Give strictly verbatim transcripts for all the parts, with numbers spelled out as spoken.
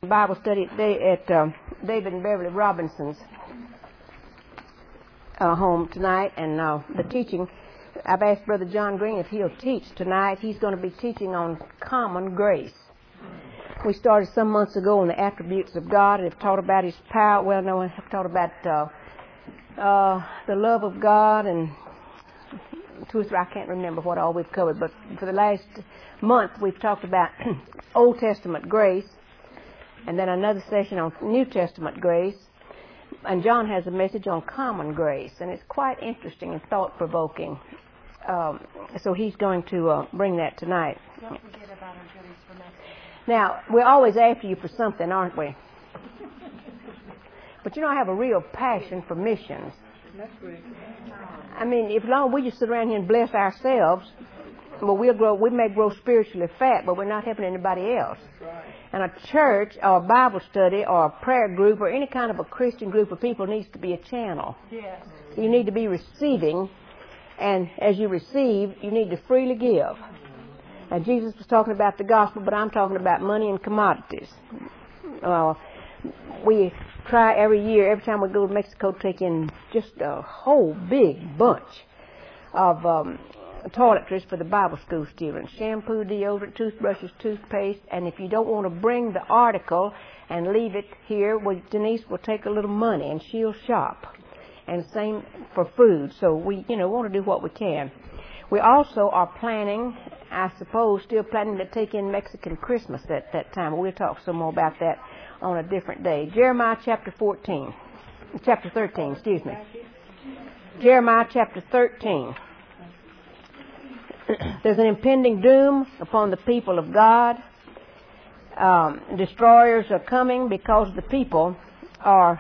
Bible study at uh, David and Beverly Robinson's uh, home tonight, and uh, the teaching, I've asked Brother John Green if he'll teach tonight. He's going to be teaching on common grace. We started some months ago on the attributes of God, and have taught about His power. Well, no, I've taught about uh, uh, the love of God, and two or three, I can't remember what all we've covered, but for the last month we've talked about Old Testament grace, and then another session on New Testament grace. And John has a message on common grace, and it's quite interesting and thought-provoking. Um, so he's going to uh, bring that tonight. Don't forget about our goodies for next week. Now, we're always after you for something, aren't we? But you know, I have a real passion for missions. Next week. I mean, if long we just sit around here and bless ourselves, well, we'll grow. We may grow spiritually fat, but we're not helping anybody else. And a church or a Bible study or a prayer group or any kind of a Christian group of people needs to be a channel. Yes. You need to be receiving, and as you receive, you need to freely give. Now, Jesus was talking about the gospel, but I'm talking about money and commodities. Uh, we try every year, every time we go to Mexico, take in just a whole big bunch of um, toiletries for the Bible school students. Shampoo, deodorant, toothbrushes, toothpaste. And if you don't want to bring the article and leave it here, well, Denise will take a little money and she'll shop. And same for food. So we, you know, want to do what we can. We also are planning, I suppose, still planning to take in Mexican Christmas at that time. We'll talk some more about that on a different day. Jeremiah chapter fourteen. Chapter thirteen, excuse me. Jeremiah chapter thirteen. There's an impending doom upon the people of God. Um, destroyers are coming because the people are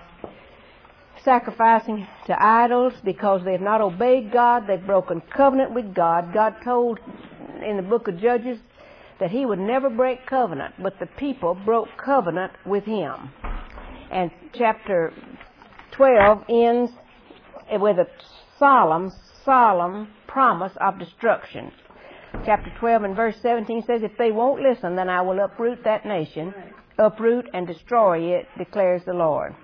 sacrificing to idols, because they have not obeyed God. They've broken covenant with God. God told in the book of Judges that He would never break covenant, but the people broke covenant with Him. And chapter twelve ends with a solemn, solemn promise of destruction. Chapter twelve and verse seventeen says, if they won't listen, then I will uproot that nation, uproot and destroy it, declares the Lord.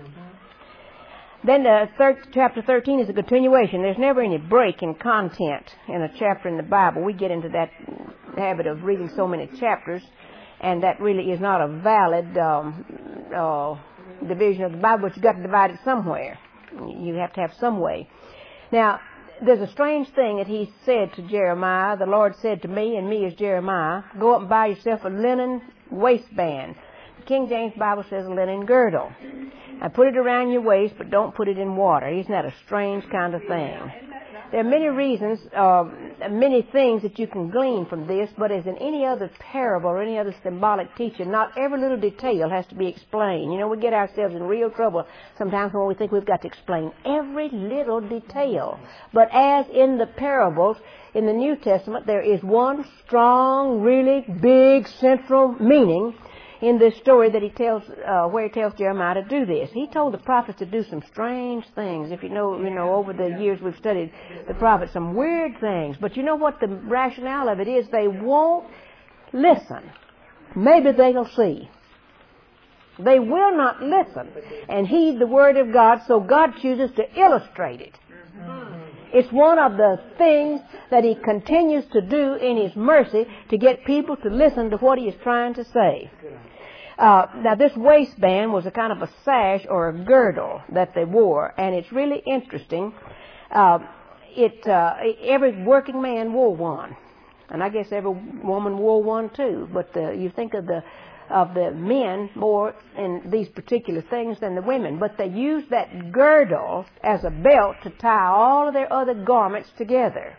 Then the third, chapter thirteen is a continuation. There's never any break in content in a chapter in the Bible. We get into that habit of reading so many chapters, and that really is not a valid um, uh, division of the Bible, but you've got to divide it somewhere. You have to have some way. Now, there's a strange thing that He said to Jeremiah. The Lord said to me, and me as Jeremiah, go up and buy yourself a linen waistband. The King James Bible says a linen girdle. And put it around your waist, but don't put it in water. Isn't that a strange kind of thing? There are many reasons, uh, many things that you can glean from this, but as in any other parable or any other symbolic teaching, not every little detail has to be explained. You know, we get ourselves in real trouble sometimes when we think we've got to explain every little detail. But as in the parables in the New Testament, there is one strong, really big central meaning in this story that he tells, uh, where he tells Jeremiah to do this. He told the prophets to do some strange things. If you know, you know, over the years we've studied the prophets, some weird things. But you know what the rationale of it is? They won't listen. Maybe they'll see. They will not listen and heed the word of God, so God chooses to illustrate it. It's one of the things that He continues to do in His mercy to get people to listen to what He is trying to say. Uh, now, this waistband was a kind of a sash or a girdle that they wore, and it's really interesting. Uh, it uh, every working man wore one, and I guess every woman wore one too. But the, you think of the of the men more in these particular things than the women. But they used that girdle as a belt to tie all of their other garments together.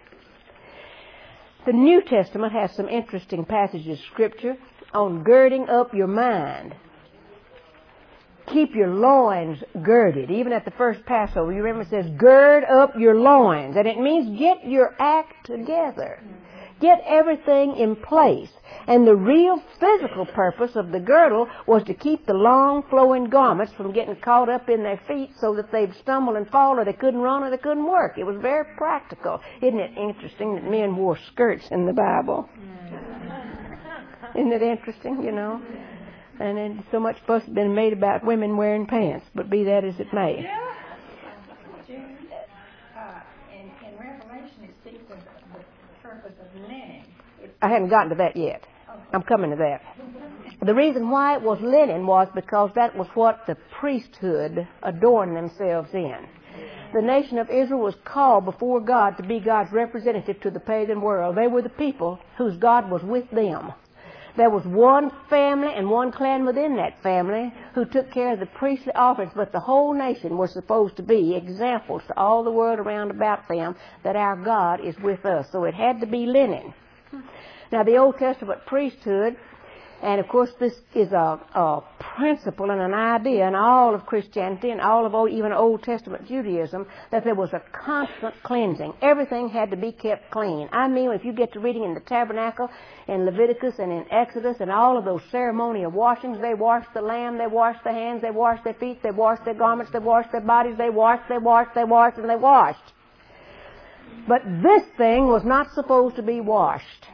The New Testament has some interesting passages of Scripture on girding up your mind. Keep your loins girded. Even at the first Passover, you remember it says, gird up your loins. And it means get your act together. Get everything in place. And the real physical purpose of the girdle was to keep the long flowing garments from getting caught up in their feet so that they'd stumble and fall, or they couldn't run, or they couldn't work. It was very practical. Isn't it interesting that men wore skirts in the Bible? Isn't it interesting, you know? And then so much fuss has been made about women wearing pants, but be that as it may. Yeah. June, uh, in, in Revelation, it speaks of the purpose of linen. I haven't gotten to that yet. I'm coming to that. The reason why it was linen was because that was what the priesthood adorned themselves in. The nation of Israel was called before God to be God's representative to the pagan world. They were the people whose God was with them. There was one family and one clan within that family who took care of the priestly offerings, but the whole nation was supposed to be examples to all the world around about them that our God is with us. So it had to be linen. Now, the Old Testament priesthood, and of course this is a, a principle and an idea in all of Christianity and all of old, even Old Testament Judaism, that there was a constant cleansing. Everything had to be kept clean. I mean, if you get to reading in the Tabernacle, in Leviticus and in Exodus and all of those ceremonial washings, they washed the lamb, they washed the hands, they washed their feet, they washed their garments, they washed their bodies, they washed, they washed, they washed, and they washed. But this thing was not supposed to be washed.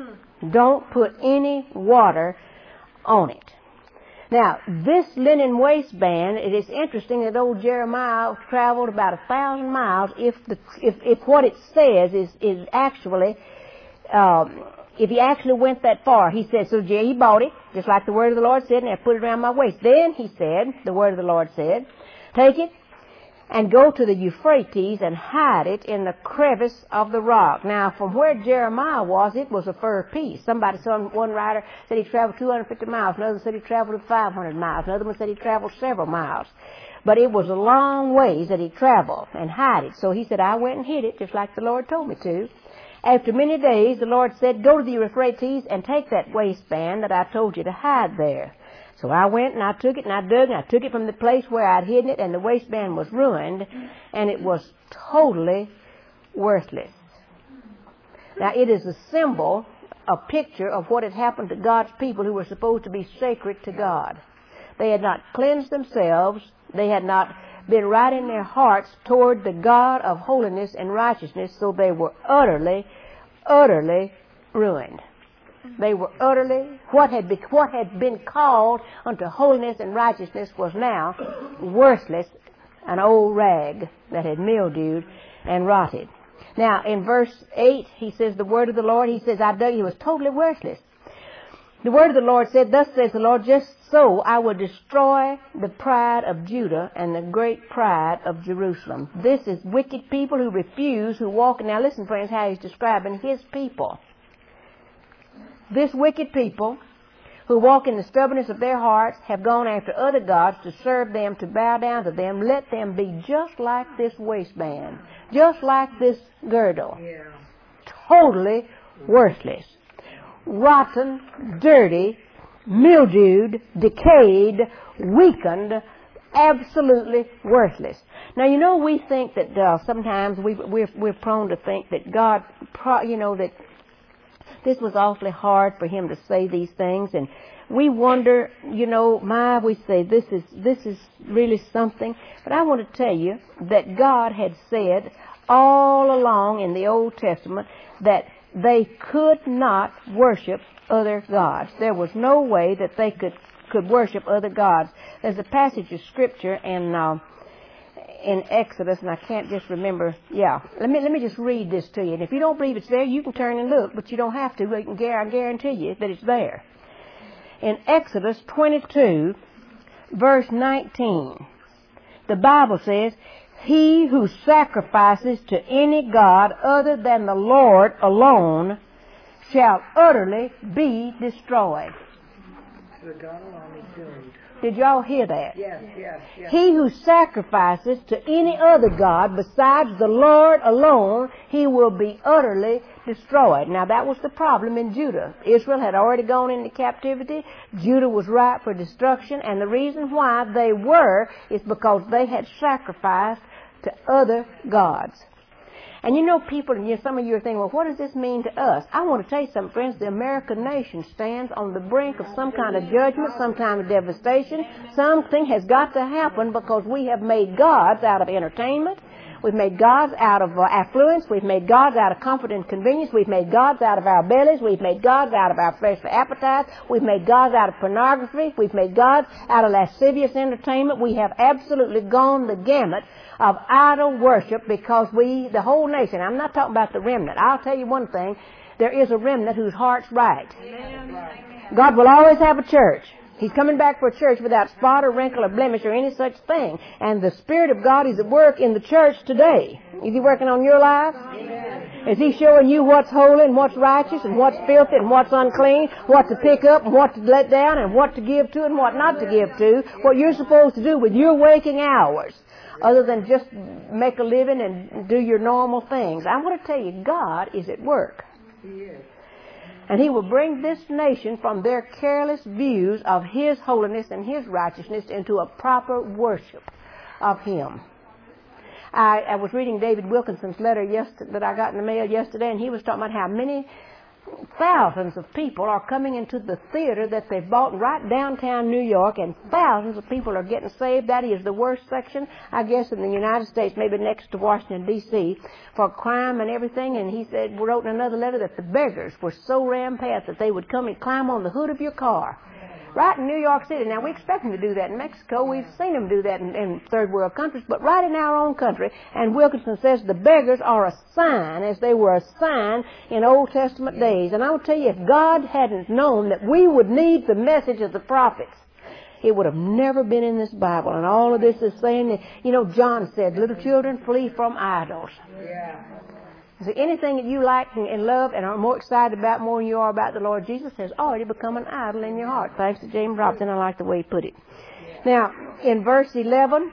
Don't put any water on it. Now, this linen waistband, it is interesting that old Jeremiah traveled about a thousand miles if the if, if what it says is, is actually, um, if he actually went that far. He said, so he bought it, just like the word of the Lord said, and I put it around my waist. Then he said, the word of the Lord said, take it and go to the Euphrates and hide it in the crevice of the rock. Now, from where Jeremiah was, it was a fur piece. Somebody, some one writer said he traveled two hundred fifty miles. Another said he traveled five hundred miles. Another one said he traveled several miles. But it was a long ways that he traveled and hide it. So he said, I went and hid it just like the Lord told me to. After many days, the Lord said, go to the Euphrates and take that waistband that I told you to hide there. So I went and I took it and I dug and I took it from the place where I'd hidden it, and the waistband was ruined and it was totally worthless. Now it is a symbol, a picture of what had happened to God's people who were supposed to be sacred to God. They had not cleansed themselves. They had not been right in their hearts toward the God of holiness and righteousness, so they were utterly, utterly ruined. They were utterly, what had, be, what had been called unto holiness and righteousness was now worthless, an old rag that had mildewed and rotted. Now, in verse eight, he says, the word of the Lord, he says, I dug, he was totally worthless. The word of the Lord said, thus says the Lord, just so I will destroy the pride of Judah and the great pride of Jerusalem. This is wicked people who refuse, who walk, now listen, friends, how he's describing his people. This wicked people who walk in the stubbornness of their hearts have gone after other gods to serve them, to bow down to them. Let them be just like this waistband, just like this girdle. Yeah. Totally worthless. Rotten, dirty, mildewed, decayed, weakened, absolutely worthless. Now, you know, we think that uh, sometimes we, we're, we're prone to think that God, pro, you know, that this was awfully hard for him to say these things, and we wonder, you know, my, we say this is this is really something. But I want to tell you that God had said all along in the Old Testament that they could not worship other gods. There was no way that they could could worship other gods. There's a passage of Scripture in uh, in Exodus, and I can't just remember. Yeah, let me let me just read this to you. And if you don't believe it's there, you can turn and look, but you don't have to. I can I guarantee you that it's there. In Exodus twenty-two, verse nineteen, the Bible says, "He who sacrifices to any god other than the Lord alone shall utterly be destroyed." The God alone is doomed. Did y'all hear that? Yes, yes, yes. He who sacrifices to any other god besides the Lord alone, he will be utterly destroyed. Now, that was the problem in Judah. Israel had already gone into captivity. Judah was ripe for destruction, and the reason why they were is because they had sacrificed to other gods. And you know, people, and you know, some of you are thinking, well, what does this mean to us? I want to tell you something, friends. The American nation stands on the brink of some kind of judgment, some kind of devastation. Something has got to happen because we have made gods out of entertainment. We've made gods out of uh, affluence. We've made gods out of comfort and convenience. We've made gods out of our bellies. We've made gods out of our fleshly appetites. We've made gods out of pornography. We've made gods out of lascivious entertainment. We have absolutely gone the gamut of idol worship because we, the whole nation, I'm not talking about the remnant. I'll tell you one thing. There is a remnant whose heart's right. God will always have a church. He's coming back for a church without spot or wrinkle or blemish or any such thing. And the Spirit of God is at work in the church today. Is He working on your life? Is He showing you what's holy and what's righteous and what's filthy and what's unclean, what to pick up and what to let down and what to give to and what not to give to, what you're supposed to do with your waking hours, other than just make a living and do your normal things? I want to tell you, God is at work. He is. And He will bring this nation from their careless views of His holiness and His righteousness into a proper worship of Him. I, I was reading David Wilkinson's letter yesterday, that I got in the mail yesterday, and he was talking about how many thousands of people are coming into the theater that they've bought right downtown New York, and thousands of people are getting saved. That is the worst section, I guess, in the United States, maybe next to Washington, D C, for crime and everything. And he said, wrote in another letter that the beggars were so rampant that they would come and climb on the hood of your car. Right in New York City. Now, we expect them to do that in Mexico. We've seen them do that in, in third world countries, but right in our own country. And Wilkinson says the beggars are a sign, as they were a sign in Old Testament days. And I'll tell you, if God hadn't known that we would need the message of the prophets, it would have never been in this Bible. And all of this is saying that, you know, John said, little children, flee from idols. Yeah. So anything that you like and love and are more excited about more than you are about the Lord Jesus has already become an idol in your heart. Thanks to James Robson. I like the way he put it. Now, in verse eleven,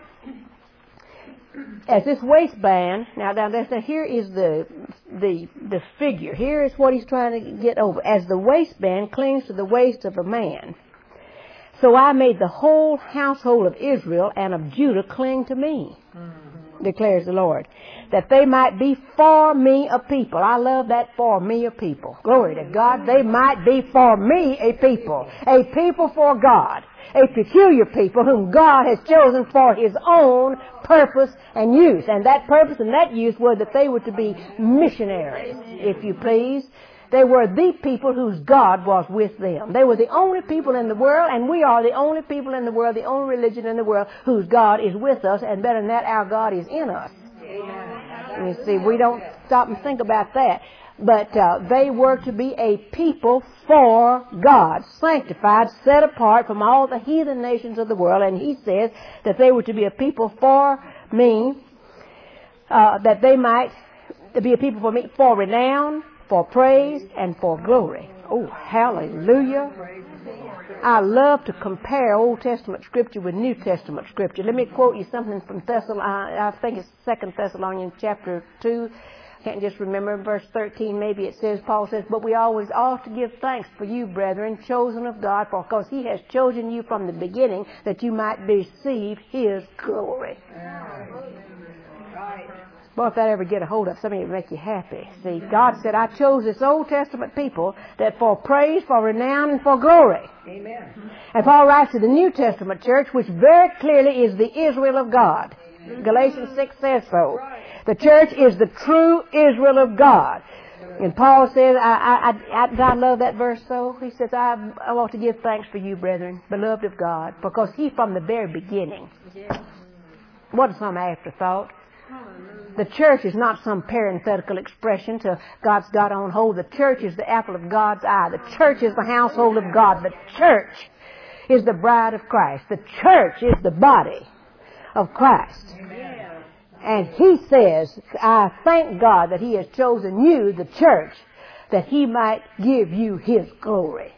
as this waistband, now, now listen, here is the, the, the figure. Here is what he's trying to get over. As the waistband clings to the waist of a man, so I made the whole household of Israel and of Judah cling to me, mm-hmm. declares the Lord, that they might be for me a people. I love that, for me a people. Glory to God. They might be for me a people. A people for God. A peculiar people whom God has chosen for His own purpose and use. And that purpose and that use were that they were to be missionaries, if you please. They were the people whose God was with them. They were the only people in the world, and we are the only people in the world, the only religion in the world whose God is with us, and better than that, our God is in us. And you see, we don't stop and think about that. But uh, they were to be a people for God, sanctified, set apart from all the heathen nations of the world. And He says that they were to be a people for me, uh, that they might be a people for me, for renown, for praise, and for glory. Oh, hallelujah. I love to compare Old Testament Scripture with New Testament Scripture. Let me quote you something from Thessalonians, I think it's Second Thessalonians chapter two. I can't just remember, verse thirteen maybe it says, Paul says, but we always ought to give thanks for you, brethren, chosen of God, for because He has chosen you from the beginning that you might receive His glory. Right. Well, if that ever get a hold of something, it would make you happy. See, God said, I chose this Old Testament people that for praise, for renown, and for glory. Amen. And Paul writes to the New Testament church, which very clearly is the Israel of God. Galatians six says so. The church is the true Israel of God. And Paul says, I, I, I, I love that verse so. He says, I, I want to give thanks for you, brethren, beloved of God, because He from the very beginning. Wasn't some afterthought. The church is not some parenthetical expression to God's got on hold. The church is the apple of God's eye. The church is the household of God. The church is the bride of Christ. The church is the body of Christ. Amen. And He says, I thank God that He has chosen you, the church, that He might give you His glory.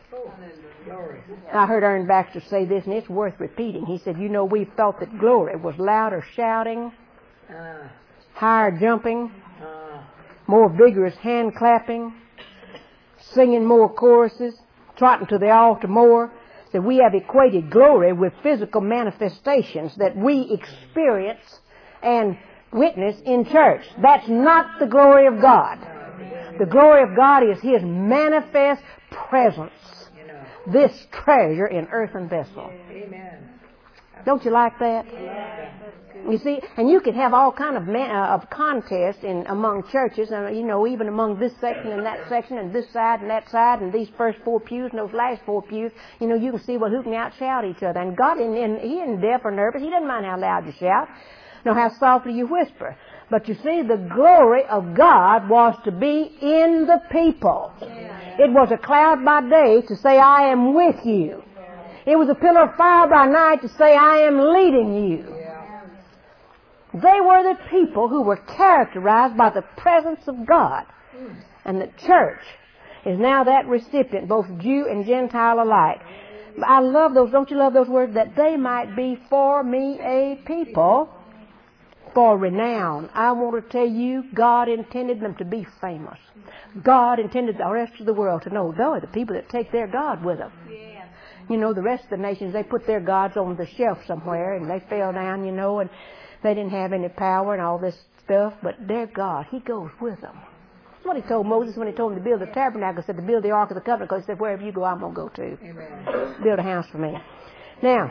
I heard Ern Baxter say this, and it's worth repeating. He said, you know, we thought that glory was louder shouting, Uh, higher jumping, uh, more vigorous hand clapping, singing more choruses, trotting to the altar more. That we have equated glory with physical manifestations that we experience and witness in church. That's not the glory of God. The glory of God is His manifest presence. This treasure in earthen vessel. Amen. Don't you like that? Yeah. You see, and you could have all kind of man, uh, of contests in among churches, and you know, even among this section and that section, and this side and that side, and these first four pews and those last four pews. You know, you can see well who can outshout each other. And God, in, in, He isn't deaf or nervous. He doesn't mind how loud you shout, nor how softly you whisper. But you see, the glory of God was to be in the people. Yeah. It was a cloud by day to say, "I am with you." Yeah. It was a pillar of fire by night to say, "I am leading you." They were the people who were characterized by the presence of God. And the church is now that recipient, both Jew and Gentile alike. I love those, don't you love those words? That they might be for me a people for renown. I want to tell you, God intended them to be famous. God intended the rest of the world to know they're the people that take their God with them. You know, the rest of the nations, they put their gods on the shelf somewhere and they fell down, you know, and they didn't have any power and all this stuff, but their God, He goes with them. That's what He told Moses when He told him to build the tabernacle. He said to build the Ark of the Covenant, because He said, wherever you go, I'm going to go too. Amen. Build a house for me. Now,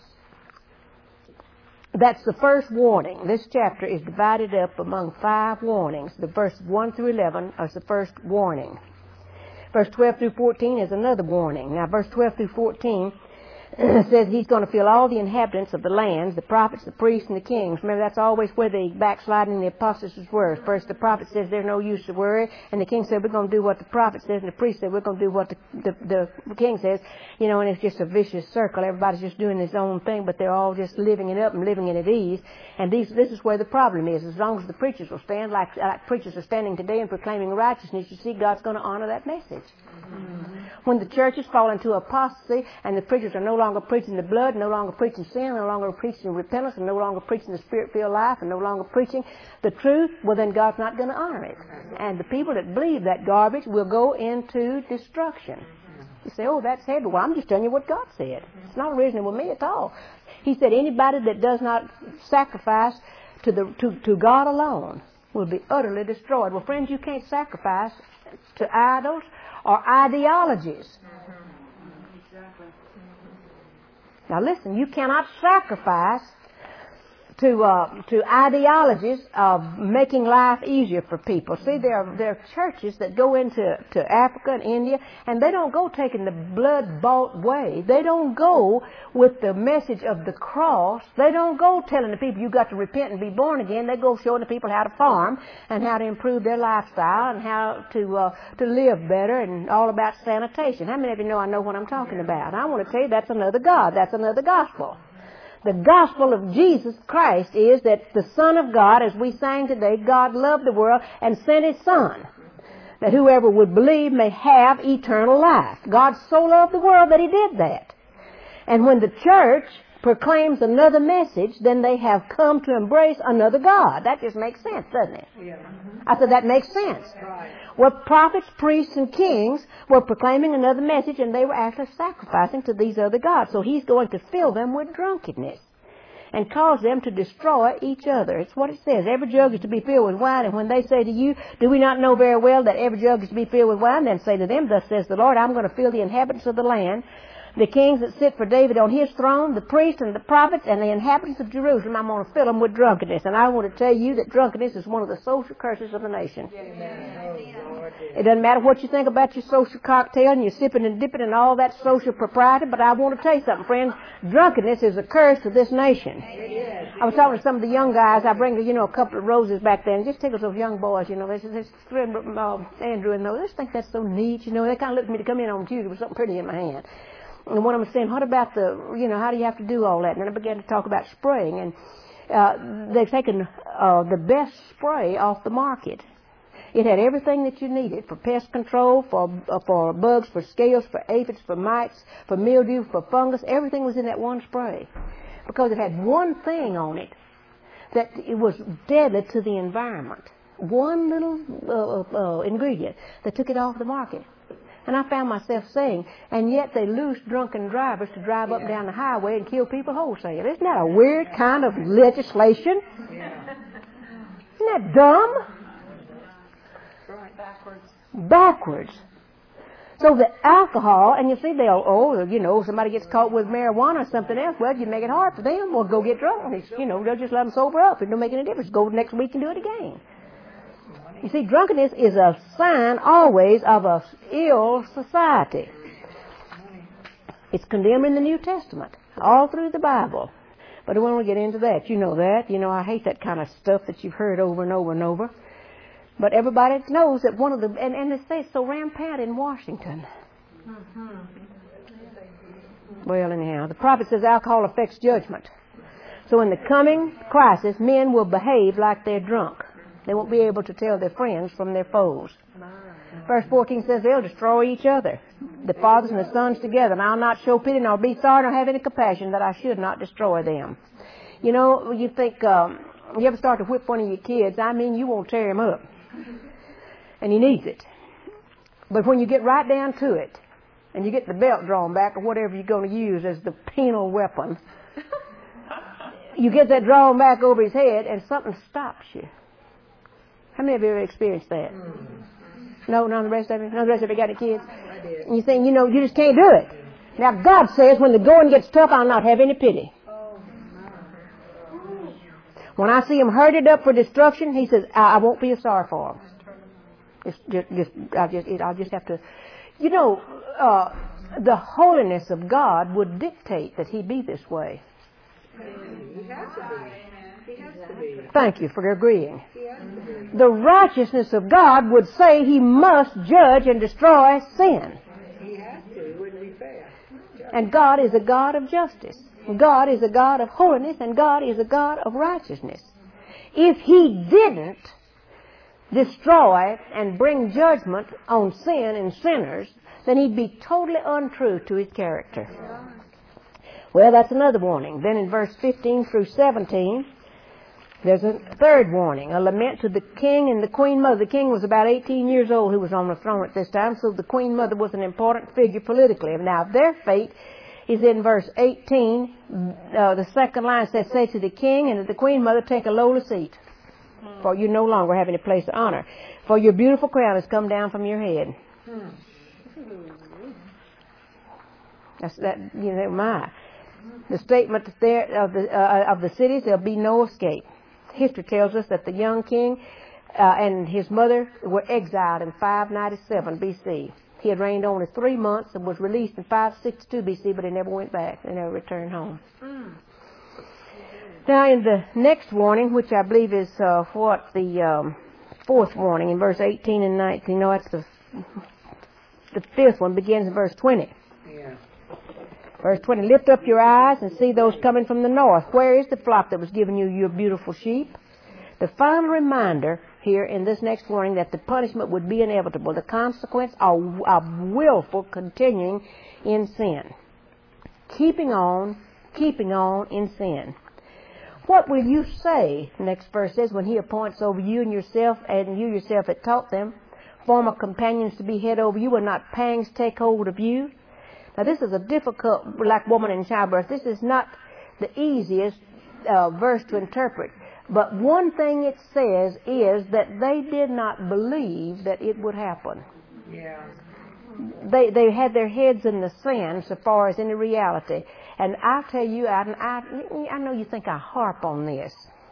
that's the first warning. This chapter is divided up among five warnings. The verse one through eleven is the first warning. Verse twelve through fourteen is another warning. Now, verse twelve through fourteen says He's going to fill all the inhabitants of the lands, the prophets, the priests, and the kings. Remember, that's always where the backsliding and the apostates were. First, the prophet says there's no use to worry, and the king said we're going to do what the prophet says, and the priest said we're going to do what the, the, the king says. You know, and it's just a vicious circle. Everybody's just doing his own thing, but they're all just living it up and living it at ease. And these, this is where the problem is. As long as the preachers will stand, like, like preachers are standing today and proclaiming righteousness, you see, God's going to honor that message. Mm-hmm. When the churches fall into apostasy and the preachers are no longer preaching the blood, no longer preaching sin, no longer preaching repentance, and no longer preaching the Spirit-filled life, and no longer preaching the truth, well, then God's not going to honor it. And the people that believe that garbage will go into destruction. You say, oh, that's heavy. Well, I'm just telling you what God said. It's not reasoning with me at all. He said anybody that does not sacrifice to, the, to, to God alone will be utterly destroyed. Well, friends, you can't sacrifice to idols or ideologies. Exactly. Now listen, you cannot sacrifice to uh, to ideologies of making life easier for people. See, there are, there are churches that go into to Africa and India, and they don't go taking the blood-bought way. They don't go with the message of the cross. They don't go telling the people you've got to repent and be born again. They go showing the people how to farm and how to improve their lifestyle and how to uh, to live better and all about sanitation. How many of you know I know what I'm talking about? I want to tell you that's another God. That's another gospel. The gospel of Jesus Christ is that the Son of God, as we sang today, God loved the world and sent His Son, that whoever would believe may have eternal life. God so loved the world that He did that. And when the church proclaims another message, then they have come to embrace another God. That just makes sense, doesn't it? Yeah. I said that makes sense. Right. Well, prophets, priests, and kings were proclaiming another message, and they were actually sacrificing to these other gods. So He's going to fill them with drunkenness and cause them to destroy each other. It's what it says. Every jug is to be filled with wine. And when they say to you, do we not know very well that every jug is to be filled with wine? Then say to them, thus says the Lord, I'm going to fill the inhabitants of the land, the kings that sit for David on his throne, the priests and the prophets, and the inhabitants of Jerusalem. I'm going to fill them with drunkenness. And I want to tell you that drunkenness is one of the social curses of the nation. It doesn't matter what you think about your social cocktail and you're sipping and dipping and all that social propriety, but I want to tell you something, friends. Drunkenness is a curse to this nation. I was talking to some of the young guys. I bring, you know, a couple of roses back there, and just tickles those young boys, you know. They said, uh, Andrew and those, they think that's so neat, you know. They kind of looked at me to come in on Tuesday with something pretty in my hand. And one of them was saying, what about the, you know, how do you have to do all that? And then I began to talk about spraying. And uh, they've taken uh, the best spray off the market. It had everything that you needed for pest control, for uh, for bugs, for scales, for aphids, for mites, for mildew, for fungus. Everything was in that one spray. Because it had one thing on it that it was deadly to the environment. One little uh, uh, ingredient that took it off the market. And I found myself saying, and yet they loose drunken drivers to drive up and down the highway and kill people wholesale. Isn't that a weird kind of legislation? Yeah. Isn't that dumb? Right. Backwards. Backwards. So the alcohol, and you see they'll, oh, you know, somebody gets caught with marijuana or something else, well, you make it hard for them. Well, go get drunk. It's, you know, they'll just let them sober up. It don't make any difference. Go next week and do it again. You see, drunkenness is a sign always of a ill society. It's condemned in the New Testament, all through the Bible. But I won't get into that. You know that. You know, I hate that kind of stuff that you've heard over and over and over. But everybody knows that one of the, and, and they say it's so rampant in Washington. Mm-hmm. Well, anyhow, the prophet says alcohol affects judgment. So in the coming crisis, men will behave like they're drunk. They won't be able to tell their friends from their foes. Verse fourteen says they'll destroy each other, the fathers and the sons together, and I'll not show pity nor be sorry nor have any compassion that I should not destroy them. You know, you think, um, you ever start to whip one of your kids, I mean, you won't tear him up. And he needs it. But when you get right down to it, and you get the belt drawn back or whatever you're going to use as the penal weapon, you get that drawn back over his head and something stops you. How many of you ever experienced that? No, none of the rest of you? None of the rest of you got any kids? I did. And you're saying, you know, you just can't do it. Now, God says, when the going gets tough, I'll not have any pity. When I see them herded up for destruction, he says, I, I won't feel sorry for them. It's just, just, I'll just, I'll just have to... You know, uh, the holiness of God would dictate that he be this way. He has to be. He has to be. Thank you for agreeing. He has to be. The righteousness of God would say he must judge and destroy sin. He has to. It wouldn't be fair. And God is a God of justice. God is a God of holiness, and God is a God of righteousness. If he didn't destroy and bring judgment on sin and sinners, then he'd be totally untrue to his character. Well, that's another warning. Then in verse fifteen through seventeen, there's a third warning, a lament to the king and the queen mother. The king was about eighteen years old who was on the throne at this time, so the queen mother was an important figure politically. Now, their fate is in verse eighteen. Uh, the second line says, say to the king and to the queen mother, take a lowly seat, for you no longer have any place of honor. For your beautiful crown has come down from your head. That's that, you know, my. The statement there of the, uh, of the cities, there'll be no escape. History tells us that the young king uh, and his mother were exiled in five ninety-seven B C. He had reigned only three months and was released in five sixty-two B C, but he never went back. They never returned home. Mm. Now, in the next warning, which I believe is uh, what the um, fourth warning in verse eighteen and nineteen. No, that's the the fifth one. Begins in verse twenty. Yeah. Verse twenty, lift up your eyes and see those coming from the north. Where is the flock that was giving you your beautiful sheep? The final reminder here in this next warning that the punishment would be inevitable. The consequence of, of willful continuing in sin. Keeping on, keeping on in sin. What will you say, next verse says, when he appoints over you and yourself, and you yourself had taught them, former companions to be head over you, and not pangs take hold of you? Now, this is a difficult, like woman in childbirth, this is not the easiest uh, verse to interpret. But one thing it says is that they did not believe that it would happen. Yeah. They they had their heads in the sand so far as any reality. And I tell you, I, I, I know you think I harp on this,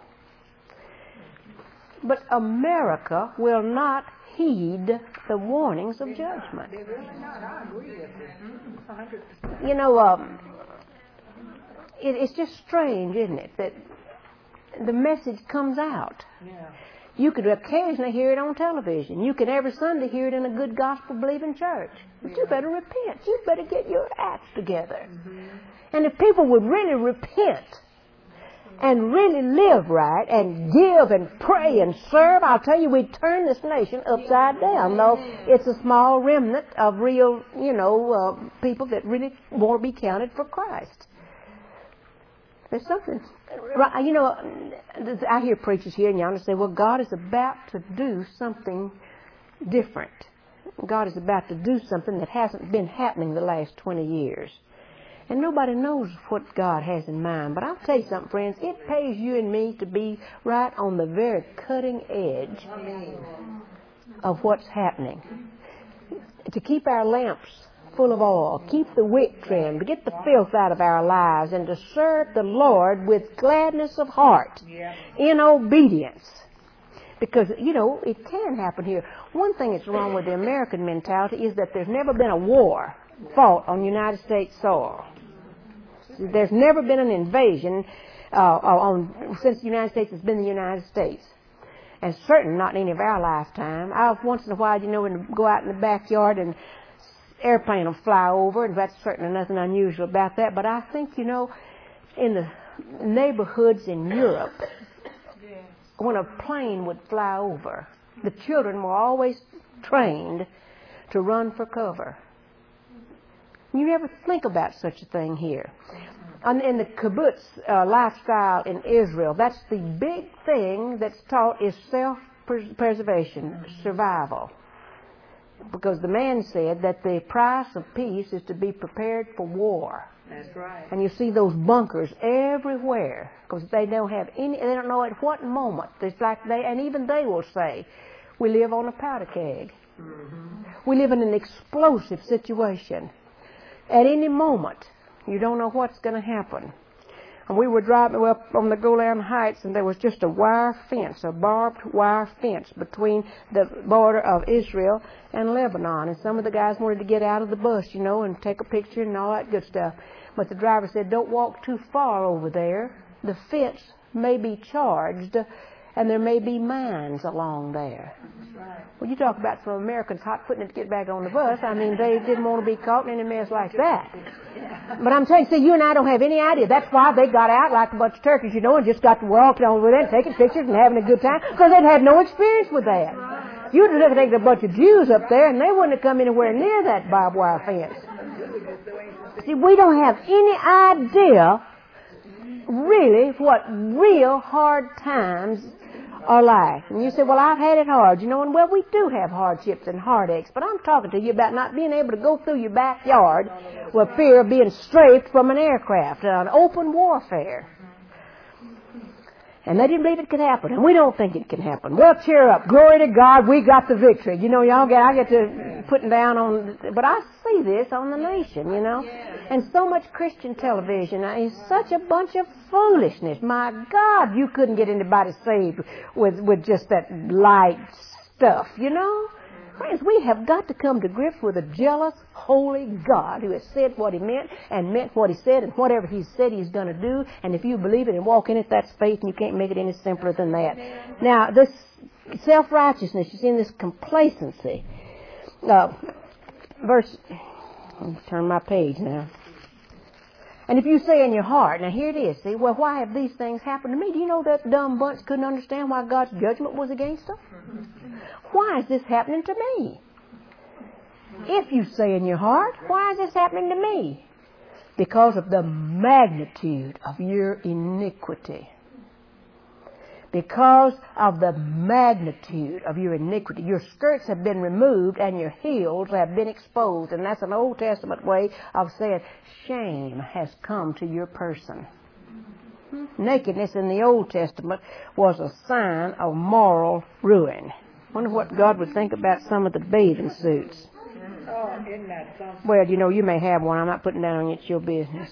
but America will not heed the warnings of judgment. They're really not. I agree with you. one hundred percent. You know, um, it, it's just strange, isn't it, that the message comes out. Yeah. You could occasionally hear it on television. You can every Sunday hear it in a good gospel-believing church. But yeah. You better repent. You better get your acts together. Mm-hmm. And if people would really repent and really live right and give and pray and serve, I'll tell you, we'd turn this nation upside down. Though it's a small remnant of real, you know, uh, people that really want to be counted for Christ. There's something, you know, I hear preachers here and y'all say, well, God is about to do something different. God is about to do something that hasn't been happening the last twenty years. And nobody knows what God has in mind. But I'll tell you something, friends. It pays you and me to be right on the very cutting edge of what's happening. to keep our lamps full of oil, keep the wick trimmed, to get the filth out of our lives, and to serve the Lord with gladness of heart, in obedience. Because, you know, it can happen here. One thing that's wrong with the American mentality is that there's never been a war fought on United States soil. There's never been an invasion uh, on since the United States has been the United States. And certainly not in any of our lifetime. I once in a while, you know, when go out in the backyard and airplane will fly over, and that's certainly nothing unusual about that. But I think, you know, in the neighborhoods in Europe, when a plane would fly over, the children were always trained to run for cover. You never think about such a thing here. In the kibbutz uh, lifestyle in Israel, that's the big thing that's taught is self-preservation, survival. Because the man said that the price of peace is to be prepared for war. That's right. And you see those bunkers everywhere because they don't have any. They don't know at what moment. It's like they, and even they will say, "We live on a powder keg. Mm-hmm. We live in an explosive situation. At any moment, you don't know what's going to happen." And we were driving up on the Golan Heights, and there was just a wire fence, a barbed wire fence between the border of Israel and Lebanon. And some of the guys wanted to get out of the bus, you know, and take a picture and all that good stuff. But the driver said, "Don't walk too far over there. The fence may be charged, and there may be mines along there." Right. Well, you talk about some Americans hot-footing it to get back on the bus. I mean, they didn't want to be caught in a mess like that. But I'm telling you, see, you and I don't have any idea. That's why they got out like a bunch of turkeys, you know, and just got to walking on with it, taking pictures and having a good time, because they'd had no experience with that. You'd have taken a bunch of Jews up there, and they wouldn't have come anywhere near that barbed wire fence. See, we don't have any idea, really, what real hard times are like. And you say, "Well, I've had it hard," you know, and well, we do have hardships and heartaches, but I'm talking to you about not being able to go through your backyard with fear of being strafed from an aircraft, an open warfare. And they didn't believe it could happen, and we don't think it can happen. Well, cheer up. Glory to God, we got the victory. You know, y'all get, I get to putting down on, but I see this on the nation, you know. And so much Christian television is such a bunch of foolishness. My God, you couldn't get anybody saved with, with just that light stuff, you know. Friends, we have got to come to grips with a jealous, holy God who has said what he meant and meant what he said and whatever he said he's going to do. And if you believe it and walk in it, that's faith, and you can't make it any simpler than that. Now, this self-righteousness is in this complacency. Uh, verse, let me turn my page now. And if you say in your heart, now here it is, see, well, why have these things happened to me? Do you know that dumb bunch couldn't understand why God's judgment was against them? Why is this happening to me? If you say in your heart, why is this happening to me? Because of the magnitude of your iniquity. Because of the magnitude of your iniquity. Your skirts have been removed and your heels have been exposed. And that's an Old Testament way of saying shame has come to your person. Nakedness in the Old Testament was a sign of moral ruin. I wonder what God would think about some of the bathing suits. Oh, isn't that something? Well, you know, you may have one. I'm not putting down on you. It's your business.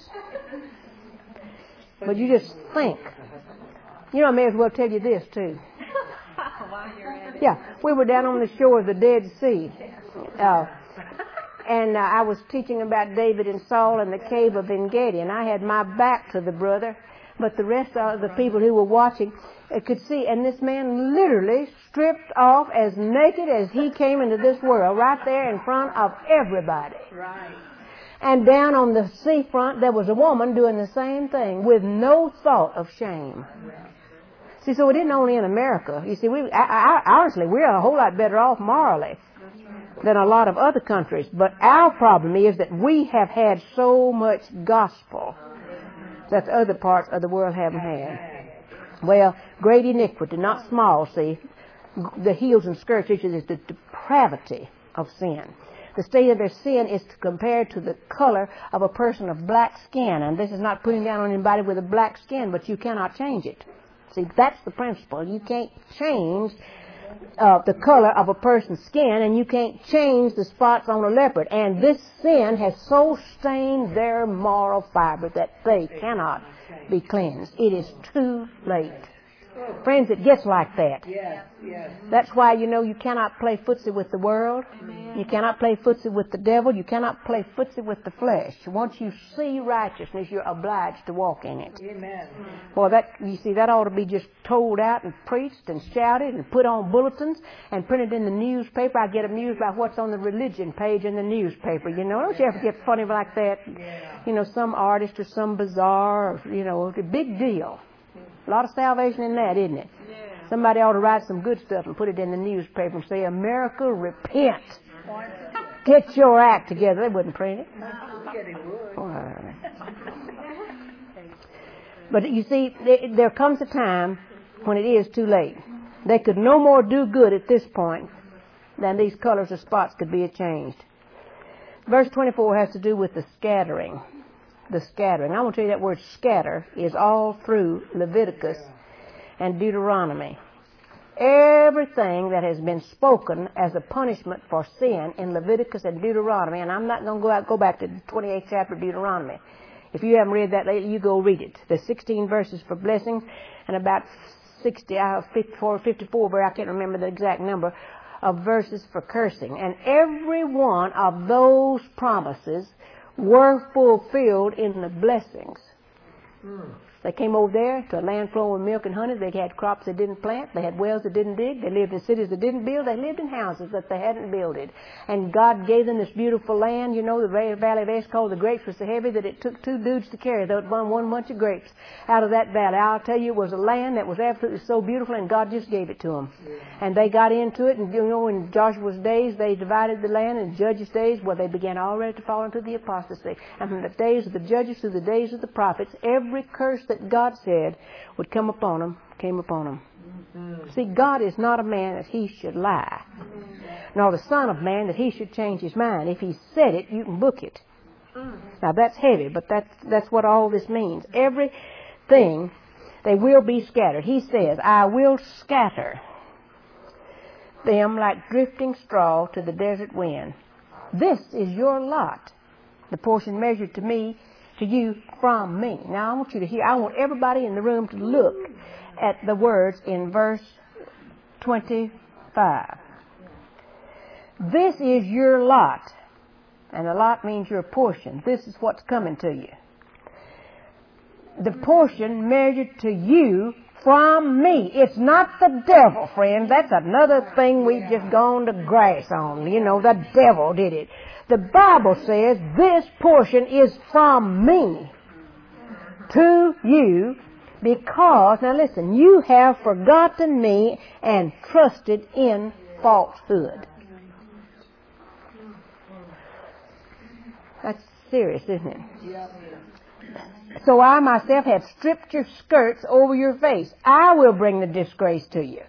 But you just think. You know, I may as well tell you this, too. Yeah, we were down on the shore of the Dead Sea. Uh, and uh, I was teaching about David and Saul in the cave of En-Gedi, and I had my back to the brother. But the rest of the people who were watching uh, could see, and this man literally stripped off as naked as he came into this world, right there in front of everybody. Right. And down on the seafront, there was a woman doing the same thing with no thought of shame. See, so it isn't only in America. You see, we I, I, honestly, we're a whole lot better off morally than a lot of other countries. But our problem is that we have had so much gospel that the other parts of the world haven't had. Well, great iniquity, not small, see. The heels and skirts is the depravity of sin. The state of their sin is compared to the color of a person of black skin. And this is not putting down on anybody with a black skin, but you cannot change it. See, that's the principle. You can't change uh, the color of a person's skin, and you can't change the spots on a leopard. And this sin has so stained their moral fiber that they cannot be cleansed. It is too late. Friends, it gets like that. Yes, yes. That's why, you know, you cannot play footsie with the world. Amen. You cannot play footsie with the devil. You cannot play footsie with the flesh. Once you see righteousness, you're obliged to walk in it. Amen. Boy, that, you see, that ought to be just told out and preached and shouted and put on bulletins and printed in the newspaper. I get amused by what's on the religion page in the newspaper. You know, don't you ever get funny like that? Yeah. You know, some artist or some bazaar, or, you know, it's a big deal. A lot of salvation in that, isn't it? Yeah. Somebody ought to write some good stuff and put it in the newspaper and say, America, repent. Get your act together. They wouldn't print it. Getting wood. But you see, there comes a time when it is too late. They could no more do good at this point than these colors or spots could be changed. Verse twenty-four has to do with the scattering. The scattering. I want to tell you that word scatter is all through Leviticus and Deuteronomy. Everything that has been spoken as a punishment for sin in Leviticus and Deuteronomy, and I'm not going to go out go back to the twenty-eighth chapter of Deuteronomy. If you haven't read that lately, you go read it. There's sixteen verses for blessings and about sixty, fifty-four, fifty-four, where I can't remember the exact number, of verses for cursing. And every one of those promises were fulfilled in the blessings. Mm. They came over there to a land flowing with milk and honey. They had crops they didn't plant. They had wells that didn't dig. They lived in cities that didn't build. They lived in houses that they hadn't builded. And God gave them this beautiful land. You know, the valley of Eshcol, the grapes were so heavy that it took two dudes to carry that one, one bunch of grapes out of that valley. I'll tell you, it was a land that was absolutely so beautiful, and God just gave it to them. Yeah. And they got into it, and you know, in Joshua's days, they divided the land. In Judges' days, well, they began already to fall into the apostasy. And from the days of the Judges to the days of the prophets, every curse that God said would come upon them, came upon them. Mm-hmm. See, God is not a man that he should lie, mm-hmm. nor the son of man that he should change his mind. If he said it, you can book it. Mm-hmm. Now, that's heavy, but that's, that's what all this means. Everything, they will be scattered. He says, I will scatter them like drifting straw to the desert wind. This is your lot, the portion measured to me, to you from me. Now, I want you to hear, I want everybody in the room to look at the words in verse twenty-five. This is your lot. And a lot means your portion. This is what's coming to you. The portion measured to you from me. It's not the devil, friend. That's another thing we've just gone to grass on. You know, the devil did it. The Bible says this portion is from me to you because, now listen, you have forgotten me and trusted in falsehood. That's serious, isn't it? So I myself have stripped your skirts over your face. I will bring the disgrace to you.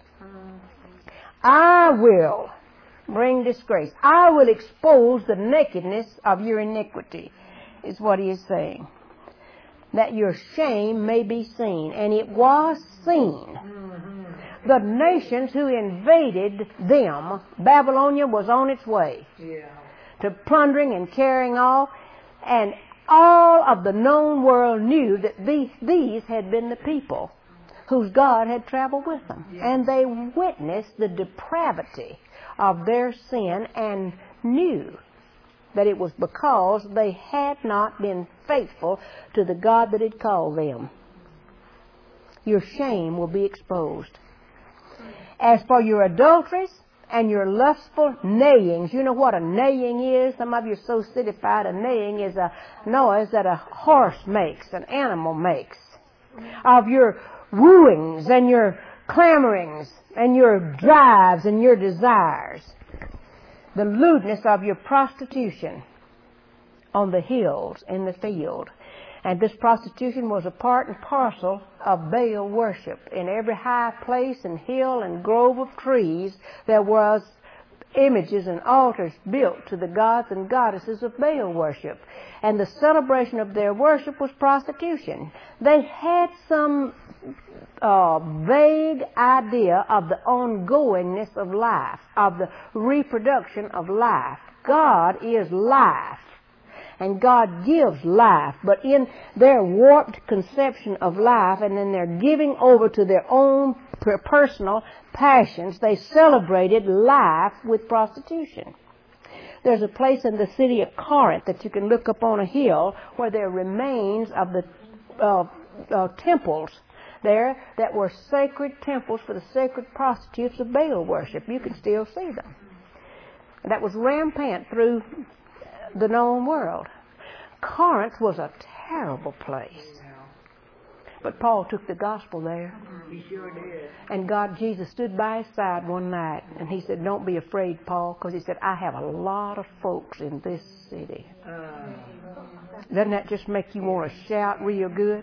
I will bring disgrace. I will expose the nakedness of your iniquity, is what he is saying. That your shame may be seen. And it was seen. Mm-hmm. The nations who invaded them, Babylonia was on its way yeah. to plundering and carrying off. And all of the known world knew that these, these had been the people whose God had traveled with them. Yeah. And they witnessed the depravity of their sin and knew that it was because they had not been faithful to the God that had called them. Your shame will be exposed. As for your adulteries and your lustful neighings, you know what a neighing is? Some of you are so citified. A neighing is a noise that a horse makes, an animal makes. Of your wooings and your clamorings and your drives and your desires. The lewdness of your prostitution on the hills in the field. And this prostitution was a part and parcel of Baal worship. In every high place and hill and grove of trees, there was images and altars built to the gods and goddesses of Baal worship. And the celebration of their worship was prostitution. They had some uh, vague idea of the ongoingness of life, of the reproduction of life. God is life. And God gives life, but in their warped conception of life and in their giving over to their own personal passions, they celebrated life with prostitution. There's a place in the city of Corinth that you can look up on a hill where there are remains of the uh, uh, temples there that were sacred temples for the sacred prostitutes of Baal worship. You can still see them. That was rampant through the known world. Corinth was a terrible place. But Paul took the gospel there. He sure did. And God, Jesus, stood by his side one night and he said, don't be afraid, Paul, because he said, I have a lot of folks in this city. Uh, Doesn't that just make you want to shout real good?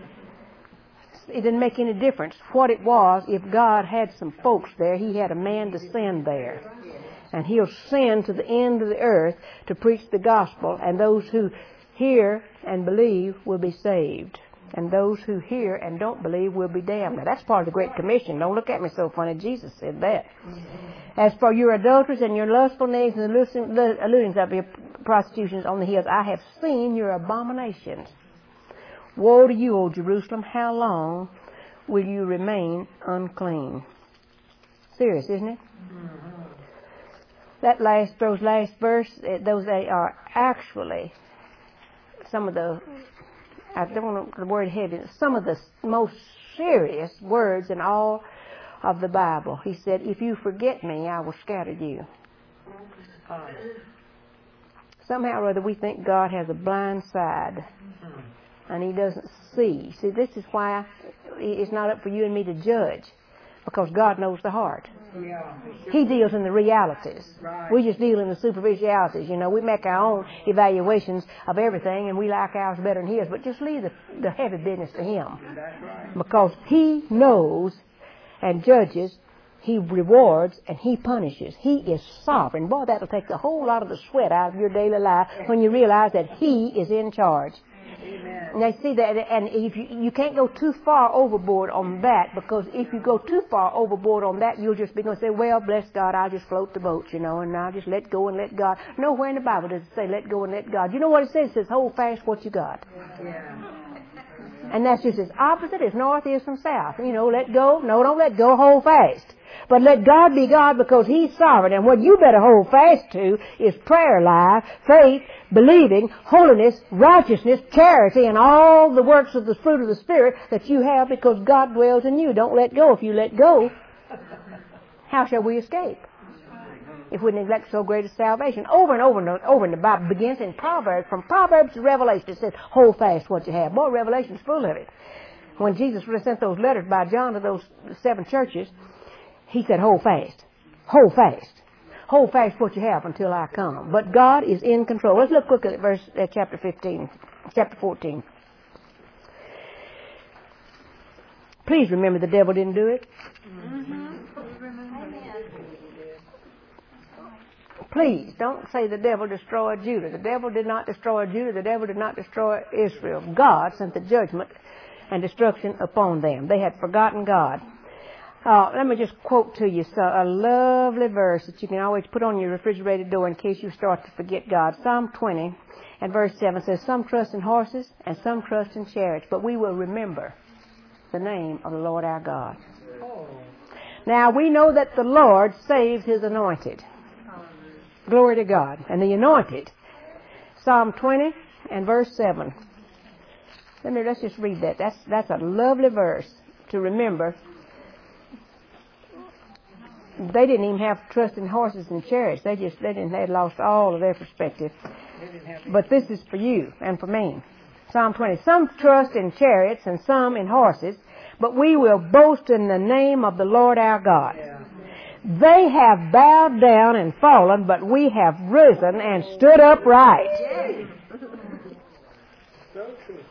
It didn't make any difference what it was. If God had some folks there, he had a man to send there. And he'll send to the end of the earth to preach the gospel, and those who hear and believe will be saved. And those who hear and don't believe will be damned. Now, that's part of the Great Commission. Don't look at me so funny. Jesus said that. Mm-hmm. As for your adulteries and your lustful names and the alludings of your prostitutions on the hills, I have seen your abominations. Woe to you, O Jerusalem! How long will you remain unclean? Serious, isn't it? Mm-hmm. That last, those last verse, those they are actually some of the, I don't know the word heavy, some of the most serious words in all of the Bible. He said, if you forget me, I will scatter you. Uh, somehow or other we think God has a blind side and he doesn't see. See, this is why it's not up for you and me to judge, because God knows the heart. yeah. He deals in the realities. Right. We just deal in the superficialities. You know, we make our own evaluations of everything, and we like ours better than his. But just leave the, the heavy business to him. That's right. Because he knows and judges, he rewards, and he punishes. He is sovereign. Boy, that'll take a whole lot of the sweat out of your daily life when you realize that he is in charge. Amen. And I see that, and if you, you can't go too far overboard on that, because if you go too far overboard on that, you'll just be going to say, well, bless God, I'll just float the boat, you know, and I'll just let go and let God. Nowhere in the Bible does it say let go and let God. You know what it says? It says hold fast what you got. Yeah. And that's just as opposite as north is from south. You know, let go. No, don't let go. Hold fast. But let God be God, because he's sovereign. And what you better hold fast to is prayer life, faith, believing, holiness, righteousness, charity, and all the works of the fruit of the Spirit that you have, because God dwells in you. Don't let go. If you let go, how shall we escape? If we neglect so great a salvation. Over and over and over, and the Bible begins in Proverbs. From Proverbs to Revelation, it says, hold fast what you have. Boy, Revelation's full of it. When Jesus sent those letters by John to those seven churches, he said, hold fast. Hold fast. Hold fast what you have until I come. But God is in control. Let's look quickly at verse uh, chapter fifteen, chapter fourteen. Please remember the devil didn't do it. Mm-hmm. Please don't say the devil destroyed Judah. The devil did not destroy Judah. The devil did not destroy Israel. God sent the judgment and destruction upon them. They had forgotten God. Uh, let me just quote to you so, a lovely verse that you can always put on your refrigerator door in case you start to forget God. Psalm twenty and verse seven says, some trust in horses and some trust in chariots, but we will remember the name of the Lord our God. Oh. Now we know that the Lord saves his anointed. Glory to God. And the anointed. Psalm twenty and verse seven. Let me, let's just read that. That's, that's a lovely verse to remember. They didn't even have trust in horses and chariots. They just, they didn't, they had lost all of their perspective. But this is for you and for me. Psalm twenty. Some trust in chariots and some in horses, but we will boast in the name of the Lord our God. Yeah. They have bowed down and fallen, but we have risen and stood upright.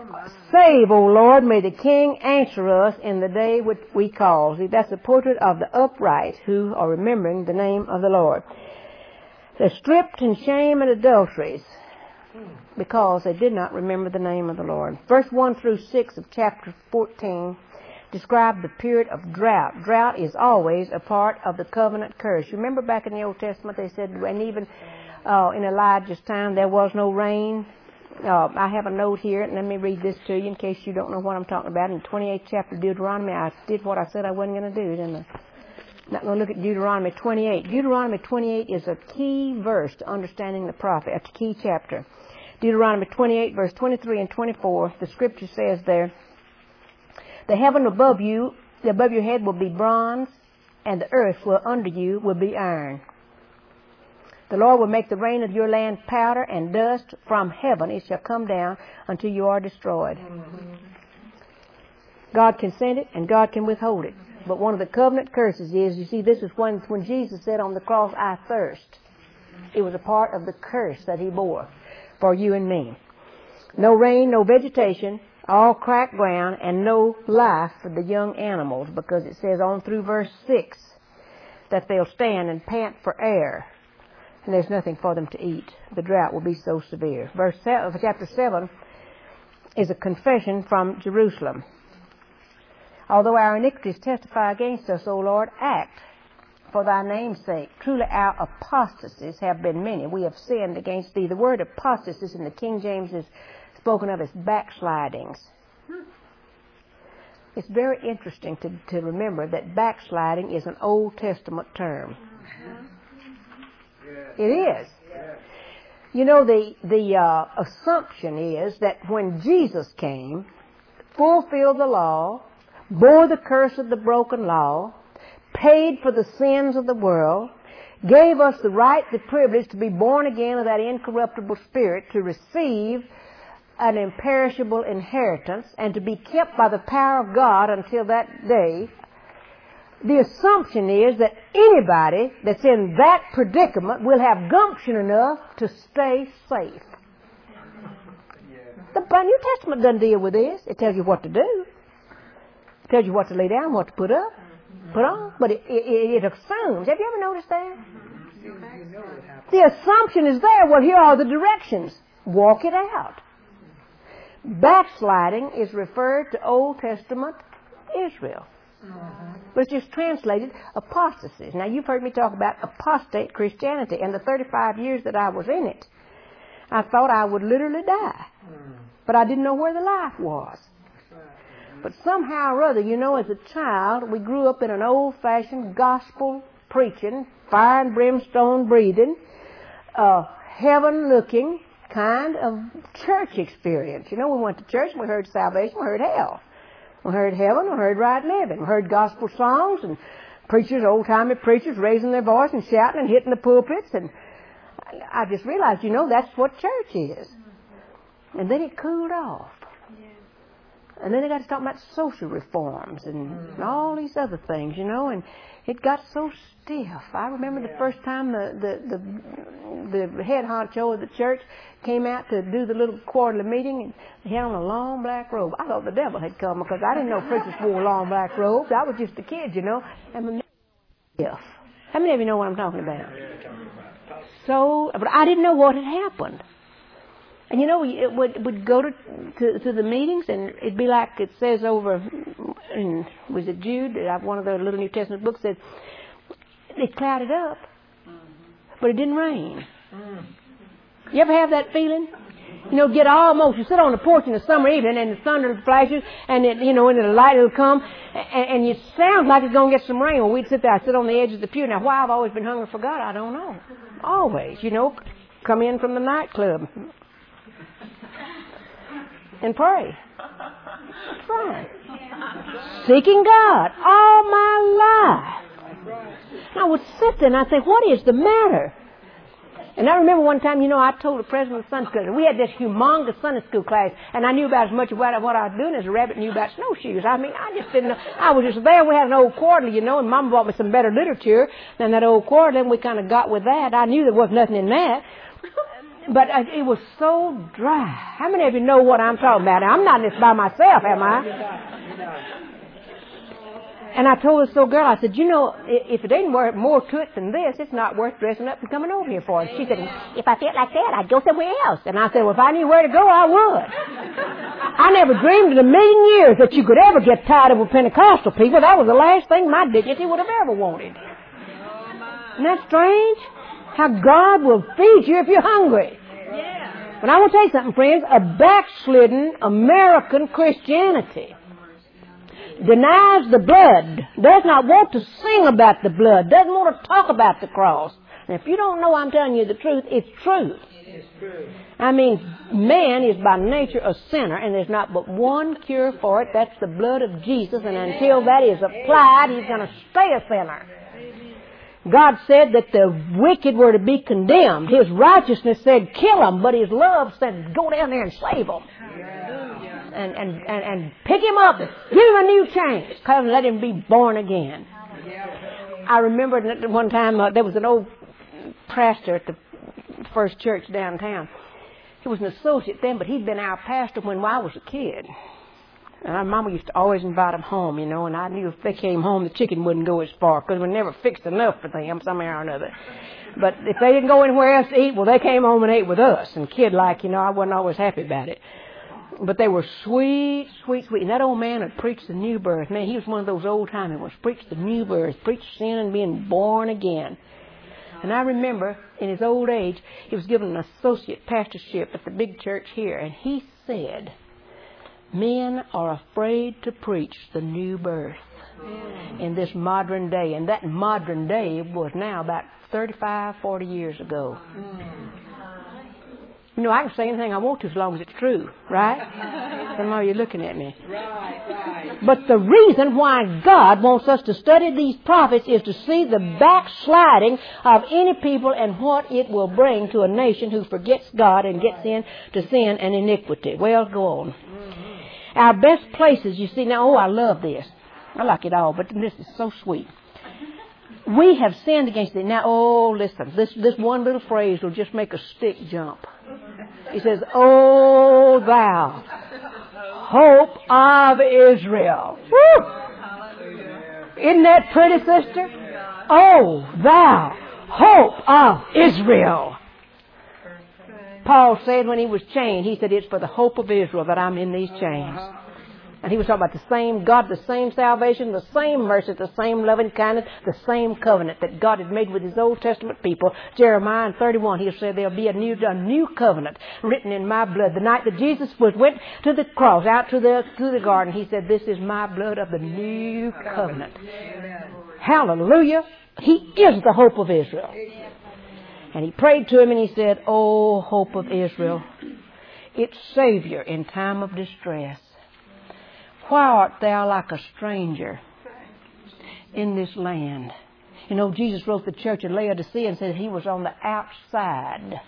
Save, O Lord, may the King answer us in the day which we call. See, that's a portrait of the upright who are remembering the name of the Lord. They're stripped in shame and adulteries because they did not remember the name of the Lord. Verse one through six of chapter fourteen describe the period of drought. Drought is always a part of the covenant curse. You remember back in the Old Testament they said, and even uh, in Elijah's time there was no rain. Uh, I have a note here, and let me read this to you in case you don't know what I'm talking about. In the twenty-eighth chapter of Deuteronomy, I did what I said I wasn't going to do, didn't I? Not going to look at Deuteronomy twenty-eight. Deuteronomy twenty-eight is a key verse to understanding the prophet. It's a key chapter. Deuteronomy twenty-eight, verse twenty-three and twenty-four, the scripture says there, the heaven above you, above your head will be bronze, and the earth will under you will be iron. The Lord will make the rain of your land powder and dust from heaven. It shall come down until you are destroyed. Mm-hmm. God can send it and God can withhold it. But one of the covenant curses is, you see, this is when, when Jesus said on the cross, I thirst. It was a part of the curse that he bore for you and me. No rain, no vegetation, all cracked ground, and no life for the young animals, because it says on through verse six that they'll stand and pant for air. And there's nothing for them to eat. The drought will be so severe. Verse seven, chapter seven is a confession from Jerusalem. Although our iniquities testify against us, O Lord, act for thy name's sake. Truly our apostasies have been many. We have sinned against thee. The word apostasis in the King James is spoken of as backslidings. It's very interesting to, to remember that backsliding is an Old Testament term. It is. You know, the, the uh, assumption is that when Jesus came, fulfilled the law, bore the curse of the broken law, paid for the sins of the world, gave us the right, the privilege to be born again of that incorruptible spirit, to receive an imperishable inheritance, and to be kept by the power of God until that day. The assumption is that anybody that's in that predicament will have gumption enough to stay safe. The New Testament doesn't deal with this. It tells you what to do. It tells you what to lay down, what to put up, put on. But it, it, it assumes. Have you ever noticed that? The assumption is there. Well, here are the directions. Walk it out. Backsliding is referred to Old Testament Israel. Uh-huh. But it's just translated apostasy. Now, you've heard me talk about apostate Christianity, and the thirty-five years that I was in it, I thought I would literally die. Mm. But I didn't know where the life was. But somehow or other, you know, as a child, we grew up in an old-fashioned gospel preaching, fire and brimstone breathing, uh, heaven-looking kind of church experience. You know, we went to church and we heard salvation, we heard hell. We heard heaven, we heard right living. We heard gospel songs and preachers, old-timey preachers, raising their voice and shouting and hitting the pulpits. And I just realized, you know, that's what church is. And then it cooled off. And then they got to talk about social reforms and all these other things, you know, and it got so stiff. I remember the first time the, the, the, the head honcho of the church came out to do the little quarterly meeting, and he had on a long black robe. I thought the devil had come, because I didn't know preachers wore long black robes. I was just a kid, you know. And the stiff. How many of you know what I'm talking about? So, but I didn't know what had happened. And you know, it would would go to, to to the meetings, and it'd be like it says over in, was it Jude? One of the little New Testament books said it clouded up, but it didn't rain. You ever have that feeling? You know, get almost, you sit on the porch in the summer evening, and the thunder flashes, and it, you know, and the light will come, and, and it sounds like it's going to get some rain. Well, we'd sit there, I'd sit on the edge of the pew. Now, why I've always been hungry for God, I don't know. Always, you know, come in from the nightclub and pray. Pray. Seeking God all my life. And I would sit there and I'd say, what is the matter? And I remember one time, you know, I told the president of the Sunday school, and we had this humongous Sunday school class, and I knew about as much about what I was doing as a rabbit knew about snowshoes. I mean, I just didn't know. I was just there. We had an old quarterly, you know, and Mama brought me some better literature than that old quarterly, and we kind of got with that. I knew there was nothing in that. But uh, it was so dry. How many of you know what I'm talking about? I'm not in this by myself, am I? And I told this little girl, I said, you know, if it ain't worth more to it than this, it's not worth dressing up and coming over here for it. She said, if I felt like that, I'd go somewhere else. And I said, well, if I knew where to go, I would. I never dreamed in a million years that you could ever get tired of with Pentecostal people. That was the last thing my dignity would have ever wanted. Isn't that strange? How God will feed you if you're hungry. Yeah. But I want to tell you something, friends. A backslidden American Christianity denies the blood, does not want to sing about the blood, doesn't want to talk about the cross. And if you don't know I'm telling you the truth, it's truth. It's true. I mean, man is by nature a sinner, and there's not but one cure for it. That's the blood of Jesus. And until that is applied, he's going to stay a sinner. God said that the wicked were to be condemned. His righteousness said kill them, but his love said go down there and save them. And, and, and, and pick him up, give him a new chance, come and let him be born again. I remember that one time uh, there was an old pastor at the First Church downtown. He was an associate then, but he'd been our pastor when I was a kid. And our mama used to always invite him home, you know, and I knew if they came home, the chicken wouldn't go as far, because we never fixed enough for them somehow or another. But if they didn't go anywhere else to eat, well, they came home and ate with us. And kid-like, you know, I wasn't always happy about it. But they were sweet, sweet, sweet. And that old man had preached the new birth. Man, he was one of those old-timers ones. Preached the new birth, preached sin and being born again. And I remember in his old age, he was given an associate pastorship at the big church here. And he said, men are afraid to preach the new birth in this modern day. And that modern day was now about thirty-five, forty years ago. You know, I can say anything I want to as long as it's true, right? Some of you are looking at me. Right, right. But the reason why God wants us to study these prophets is to see the backsliding of any people and what it will bring to a nation who forgets God and gets into sin and iniquity. Well, go on. Mm-hmm. Our best places, you see, now, oh, I love this. I like it all, but this is so sweet. We have sinned against it. Now, oh, listen, this, this one little phrase will just make a stick jump. He says, "O thou, hope of Israel." Woo! Isn't that pretty, sister? "O thou, hope of Israel." Paul said when he was chained, he said, it's for the hope of Israel that I'm in these chains. And he was talking about the same God, the same salvation, the same mercy, the same loving kindness, the same covenant that God had made with his Old Testament people. Jeremiah in thirty-one, he said there'll be a new, a new covenant written in my blood. The night that Jesus was went to the cross, out to the to the garden, he said, this is my blood of the new covenant. Amen. Hallelujah. He is the hope of Israel. And he prayed to him and he said, "O hope of Israel, its Savior in time of distress. Why art thou like a stranger in this land?" You know, Jesus wrote the church of Laodicea and said he was on the outside.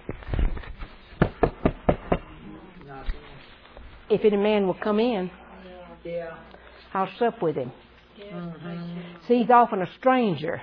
If any man will come in, I'll sup with him. See, he's often a stranger.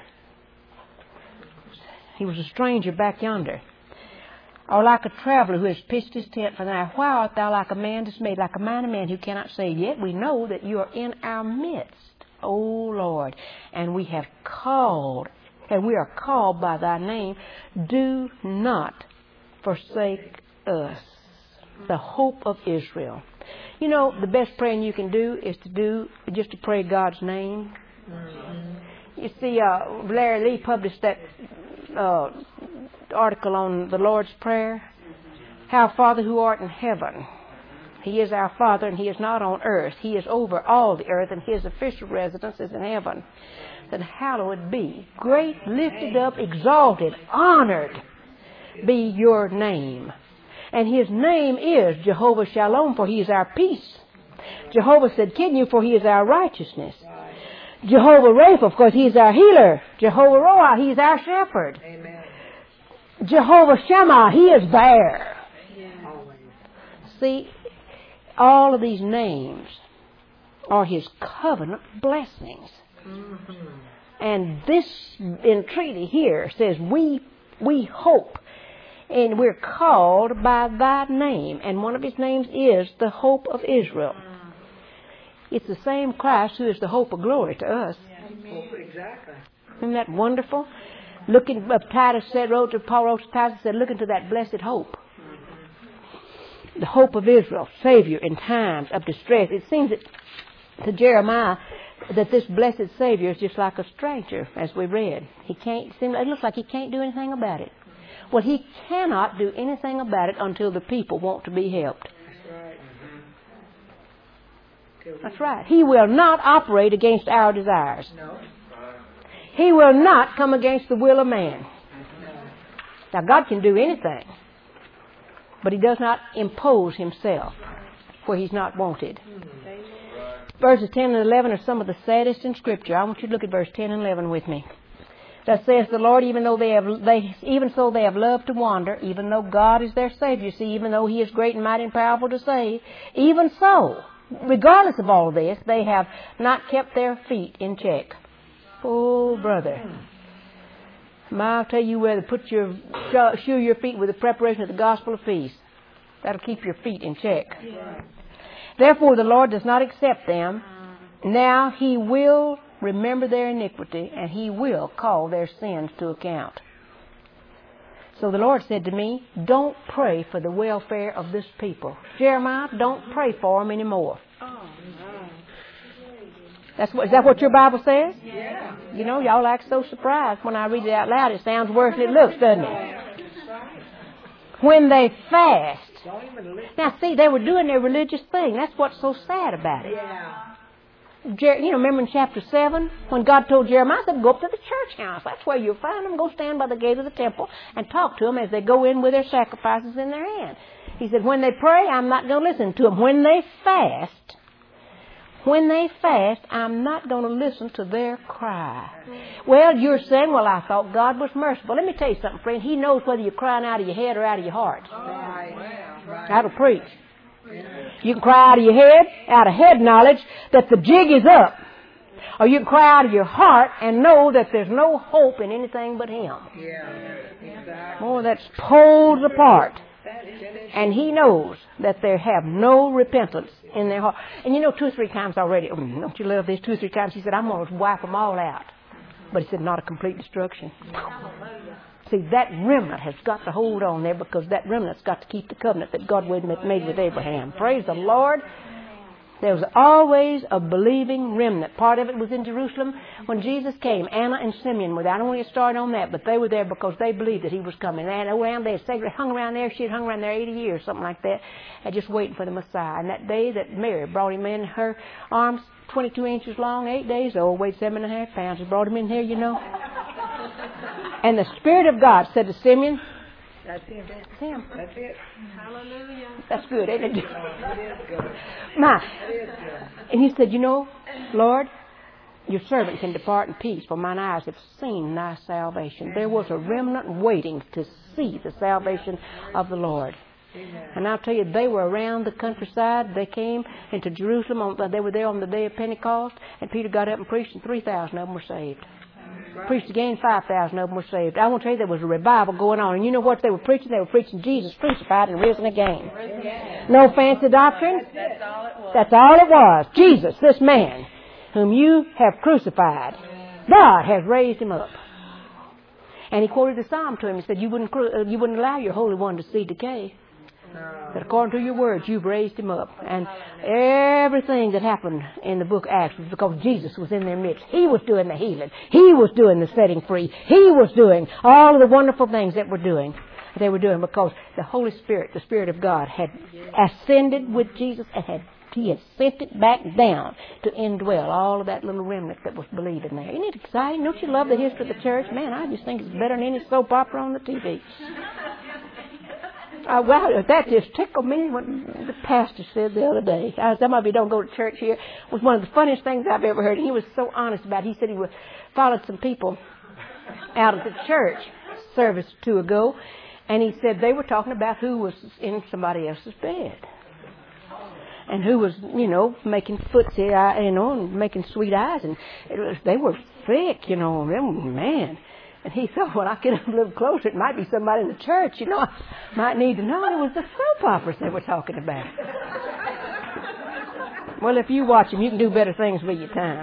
He was a stranger back yonder. Or like a traveler who has pitched his tent for the night. Why art thou like a man dismayed, like a mighty man who cannot save? Yet we know that you are in our midst, O Lord, and we have called, and we are called by thy name. Do not forsake us. The hope of Israel. You know, the best praying you can do is to do, just to pray God's name. Mm-hmm. You see, uh, Larry Lee published that uh, article on the Lord's Prayer. Our Father who art in heaven. He is our Father and He is not on earth. He is over all the earth and His official residence is in heaven. That hallowed be, great, lifted up, exalted, honored be your name. And His name is Jehovah Shalom, for He is our peace. Jehovah Sidkenu, for He is our righteousness. Jehovah Rapha, of course, He is our healer. Jehovah Roah, He is our shepherd. Amen. Jehovah Shammah, He is there. Yeah. See, all of these names are His covenant blessings. Mm-hmm. And this entreaty here says we we hope And we're called by thy name. And one of his names is the hope of Israel. It's the same Christ who is the hope of glory to us. Exactly. Isn't that wonderful? Looking up, Titus said, wrote to Paul wrote to Titus, said, look into that blessed hope. The hope of Israel, Savior in times of distress. It seems that to Jeremiah that this blessed Savior is just like a stranger, as we read. He can't. It looks like he can't do anything about it. Well, he cannot do anything about it until the people want to be helped. That's right. Mm-hmm. That's right. He will not operate against our desires. No. He will not come against the will of man. Now, God can do anything, but he does not impose himself where he's not wanted. Verses ten and eleven are some of the saddest in Scripture. I want you to look at verse ten and eleven with me. Thus says the Lord, even though they have, they, even so they have loved to wander, even though God is their Savior, see, even though he is great and mighty and powerful to save, even so, regardless of all this, they have not kept their feet in check. Oh, brother. I'll tell you where to put your, shoe your feet with the preparation of the gospel of peace. That'll keep your feet in check. Yeah. Therefore, the Lord does not accept them. Now he will remember their iniquity, and he will call their sins to account. So the Lord said to me, don't pray for the welfare of this people. Jeremiah, don't pray for them anymore. That's what, is that what your Bible says? Yeah. You know, y'all act so surprised when I read it out loud. It sounds worse than it looks, doesn't it? When they fast. Now, see, they were doing their religious thing. That's what's so sad about it. Yeah. Jer- you know, remember in chapter seven, when God told Jeremiah, said, go up to the church house. That's where you'll find them. Go stand by the gate of the temple and talk to them as they go in with their sacrifices in their hand. He said, when they pray, I'm not going to listen to them. When they fast, when they fast, I'm not going to listen to their cry. Well, you're saying, well, I thought God was merciful. Let me tell you something, friend. He knows whether you're crying out of your head or out of your heart. Right. That'll preach. You can cry out of your head, out of head knowledge that the jig is up. Or you can cry out of your heart and know that there's no hope in anything but Him. Yeah, exactly. Oh, that's poles apart. And He knows that they have no repentance in their heart. And you know, two or three times already, don't you love this? Two or three times He said, I'm going to wipe them all out. But He said, not a complete destruction. See, that remnant has got to hold on there because that remnant's got to keep the covenant that God made with Abraham. Praise the Lord. There was always a believing remnant. Part of it was in Jerusalem when Jesus came. Anna and Simeon were there. I don't want to get started on that, but they were there because they believed that He was coming. They had around there, they hung around there. She had hung around there eighty years, something like that, and just waiting for the Messiah. And that day that Mary brought Him in her arms, twenty-two inches long, eight days old, weighed seven and a half pounds. She brought Him in here, you know. And the Spirit of God said to Simeon, That's Him. That's Him. That's it. Hallelujah. That's good, ain't it? It is good. My. It is good. And He said, you know, Lord, your servant can depart in peace, for mine eyes have seen thy salvation. There was a remnant waiting to see the salvation of the Lord. Amen. And I'll tell you, they were around the countryside. They came into Jerusalem. On, they were there on the day of Pentecost. And Peter got up and preached, and three thousand of them were saved. Right. Preached again, five thousand of them were saved. I want to tell you, there was a revival going on. And you know what they were preaching? They were preaching Jesus crucified and risen again. Yeah. No fancy doctrine. That's all it was. That's all it was. Jesus, this man, whom you have crucified, God has raised Him up. And He quoted the psalm to him. He said, you wouldn't, cru- you wouldn't allow your Holy One to see decay. No. That according to your words, you've raised Him up. And everything that happened in the book of Acts was because Jesus was in their midst. He was doing the healing. He was doing the setting free. He was doing all of the wonderful things that we're doing. They were doing because the Holy Spirit, the Spirit of God, had ascended with Jesus and had He had sent it back down to indwell all of that little remnant that was believing there. Isn't it exciting? Don't you love the history of the church? Man, I just think it's better than any soap opera on the T V. Uh, well, that just tickled me what the pastor said the other day. Uh, some of you don't go to church here. It was one of the funniest things I've ever heard. He was so honest about it. He said he would followed some people out of the church service two ago, and he said they were talking about who was in somebody else's bed. And who was, you know, making footsie, uh, you know, and making sweet eyes. And it was, they were thick, you know. Them, man. And he thought, well, I get up a little closer. It might be somebody in the church, you know. I might need to know. It was the soap operas they were talking about. Well, if you watch them, you can do better things with your time.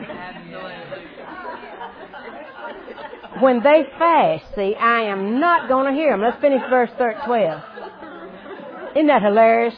When they fast, see, I am not going to hear them. Let's finish verse twelve. Isn't that hilarious?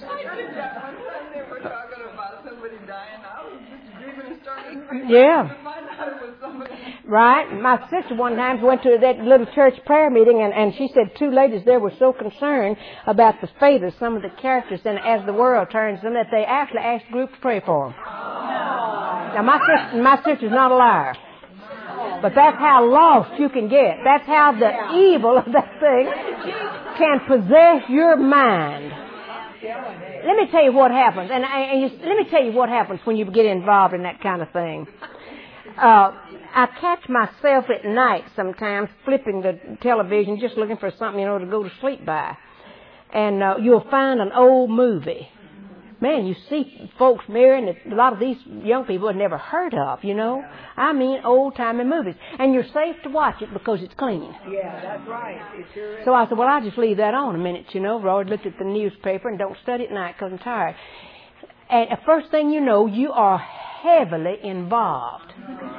Yeah. Right. My sister one time went to that little church prayer meeting, and, and she said two ladies there were so concerned about the fate of some of the characters and as the world turns them that they actually asked the group to pray for them. Now, my sister, my sister's not a liar. But that's how lost you can get. That's how the evil of that thing can possess your mind. Let me tell you what happens. And, and you, let me tell you what happens when you get involved in that kind of thing. Uh, I catch myself at night sometimes flipping the television, just looking for something, you know, to go to sleep by. And uh, you'll find an old movie. Man, you see folks marrying that a lot of these young people have never heard of, you know. I mean, old-timey movies. And you're safe to watch it because it's clean. Yeah, that's right. It sure is. So I said, well, I'll just leave that on a minute, you know. I've already looked at the newspaper and don't study at night because I'm tired. And the first thing you know, you are heavily involved.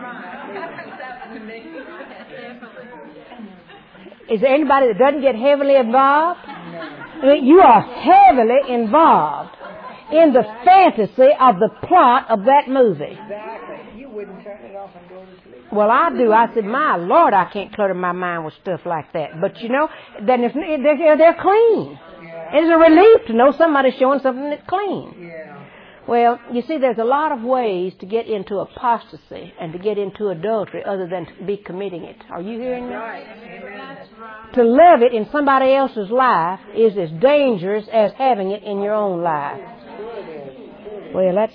Is there anybody that doesn't get heavily involved? No. You are heavily involved in the fantasy of the plot of that movie. Exactly. You wouldn't turn it off and go to sleep. Well, I do. I said, my Lord, I can't clutter my mind with stuff like that. But, you know, then if they're, they're clean. Yeah. It's a relief to know somebody's showing something that's clean. Yeah. Well, you see, there's a lot of ways to get into apostasy and to get into adultery other than to be committing it. Are you hearing me? Right. Amen. To live it in somebody else's life is as dangerous as having it in your own life. Well, that's...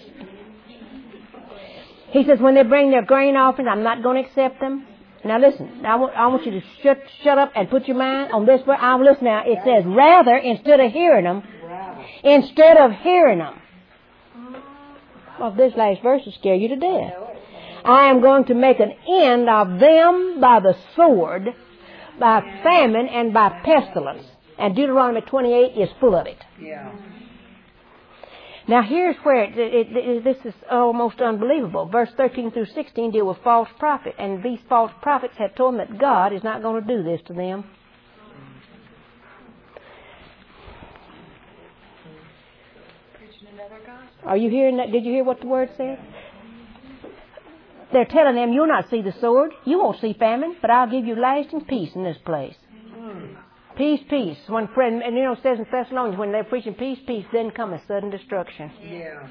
He says, when they bring their grain offerings, I'm not going to accept them. Now listen, I want, I want you to shut shut up and put your mind on this. I'll listen now. It says, rather, instead of hearing them, instead of hearing them. Well, this last verse will scare you to death. I am going to make an end of them by the sword, by famine, and by pestilence. And Deuteronomy twenty-eight is full of it. Yeah. Now here's where it, it, it, this is almost unbelievable. Verse thirteen through sixteen deal with false prophet. And these false prophets have told them that God is not going to do this to them. Are you hearing that? Did you hear what the word said? They're telling them, you'll not see the sword. You won't see famine, but I'll give you lasting peace in this place. Mm. Peace, peace. When friend, and you know, it says in Thessalonians, when they're preaching peace, peace, then cometh sudden destruction. Yeah.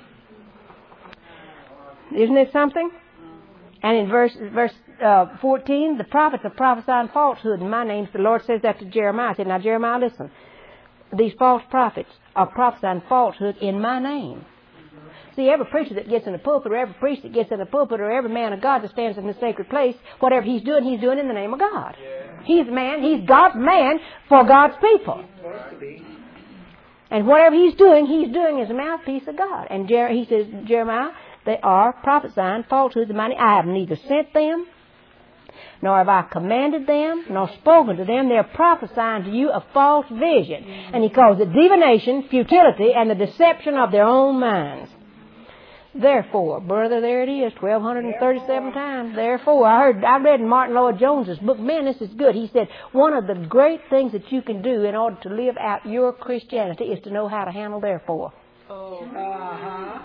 Isn't it something? And in verse verse uh, fourteen, the prophets are prophesying falsehood in my name. The Lord says that to Jeremiah. I said, now Jeremiah, listen. These false prophets are prophesying falsehood in my name. See, every preacher that gets in the pulpit, or every priest that gets in the pulpit, or every man of God that stands in the sacred place, whatever he's doing, he's doing in the name of God. Yeah. He's man, he's God's man for God's people. And whatever he's doing, he's doing as a mouthpiece of God. And Jer- he says, Jeremiah, they are prophesying falsehood in my name. I have neither sent them, nor have I commanded them, nor spoken to them. They are prophesying to you a false vision. And he calls it divination, futility, and the deception of their own minds. Therefore, brother, there it is, twelve thirty-seven times. Therefore, I heard, I read in Martin Lloyd-Jones's book, man, this is good. He said, one of the great things that you can do in order to live out your Christianity is to know how to handle therefore. Oh, uh-huh.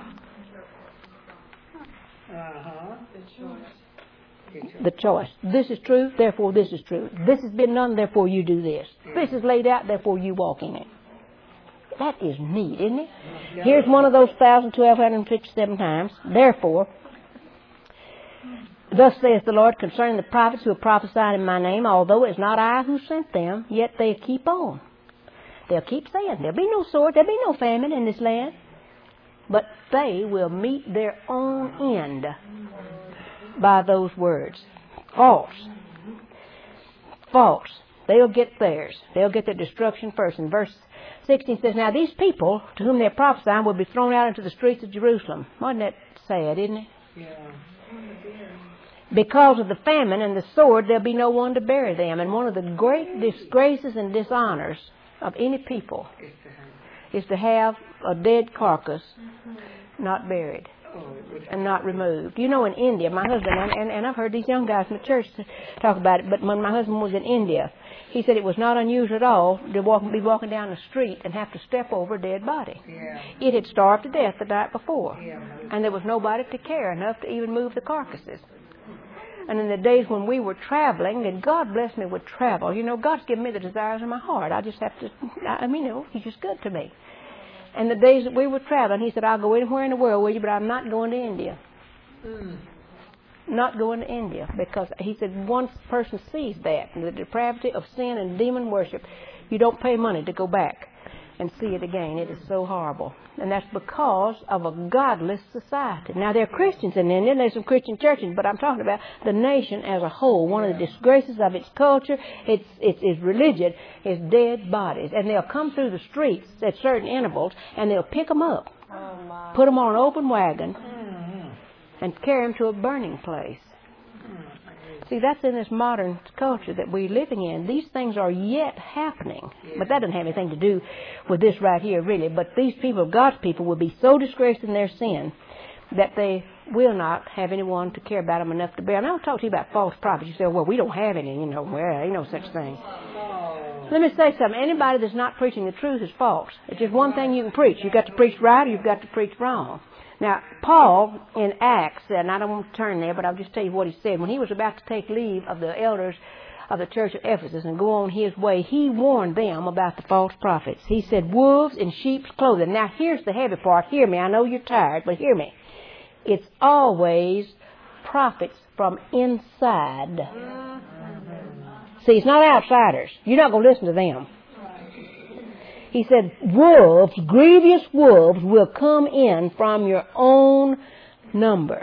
Uh-huh. The choice. The choice. This is true, therefore this is true. This has been done, therefore you do this. This is laid out, therefore you walk in it. That is neat, isn't it? Here's one of those one thousand two hundred fifty-seven times. Therefore, thus saith the Lord concerning the prophets who have prophesied in my name, although it's not I who sent them, yet they keep on. They'll keep saying, there'll be no sword, there'll be no famine in this land. But they will meet their own end by those words. False. False. They'll get theirs. They'll get their destruction first. In verse sixteen says, now these people to whom they're prophesying will be thrown out into the streets of Jerusalem. Wasn't that sad, isn't it? Yeah. Because of the famine and the sword, there'll be no one to bury them. And one of the great disgraces and dishonors of any people is to have a dead carcass not buried and not removed. You know, in India, my husband, and, and I've heard these young guys in the church talk about it, but when my husband was in India, he said it was not unusual at all to walk, be walking down the street and have to step over a dead body. Yeah. It had starved to death the night before, Yeah. and there was nobody to care enough to even move the carcasses. And in the days when we were traveling, and God bless me with travel, you know, God's given me the desires of my heart. I just have to, I mean, you know, He's just good to me. And the days that we were traveling, He said, I'll go anywhere in the world with you, but I'm not going to India. Mm. Not going to India, because He said once a person sees that, the depravity of sin and demon worship, you don't pay money to go back and see it again. It is so horrible. And that's because of a godless society. Now, there are Christians in India, and there's some Christian churches, but I'm talking about the nation as a whole. One of the disgraces of its culture, its, its, its religion, is dead bodies. And they'll come through the streets at certain intervals, and they'll pick them up, Oh, my. put them on an open wagon, Mm-hmm. and carry them to a burning place. See, that's in this modern culture that we're living in. These things are yet happening. But that doesn't have anything to do with this right here, really. But these people, God's people, will be so disgraced in their sin that they will not have anyone to care about them enough to bear. And I'll talk to you about false prophets. You say, well, we don't have any, you know. Well, ain't no such thing. Let me say something. Anybody that's not preaching the truth is false. It's just one thing you can preach. You've got to preach right or you've got to preach wrong. Now, Paul in Acts, and I don't want to turn there, but I'll just tell you what he said. When he was about to take leave of the elders of the church of Ephesus and go on his way, he warned them about the false prophets. He said, wolves in sheep's clothing. Now, here's the heavy part. Hear me. I know you're tired, but hear me. It's always prophets from inside. See, it's not outsiders. You're not going to listen to them. He said, wolves, grievous wolves, will come in from your own number.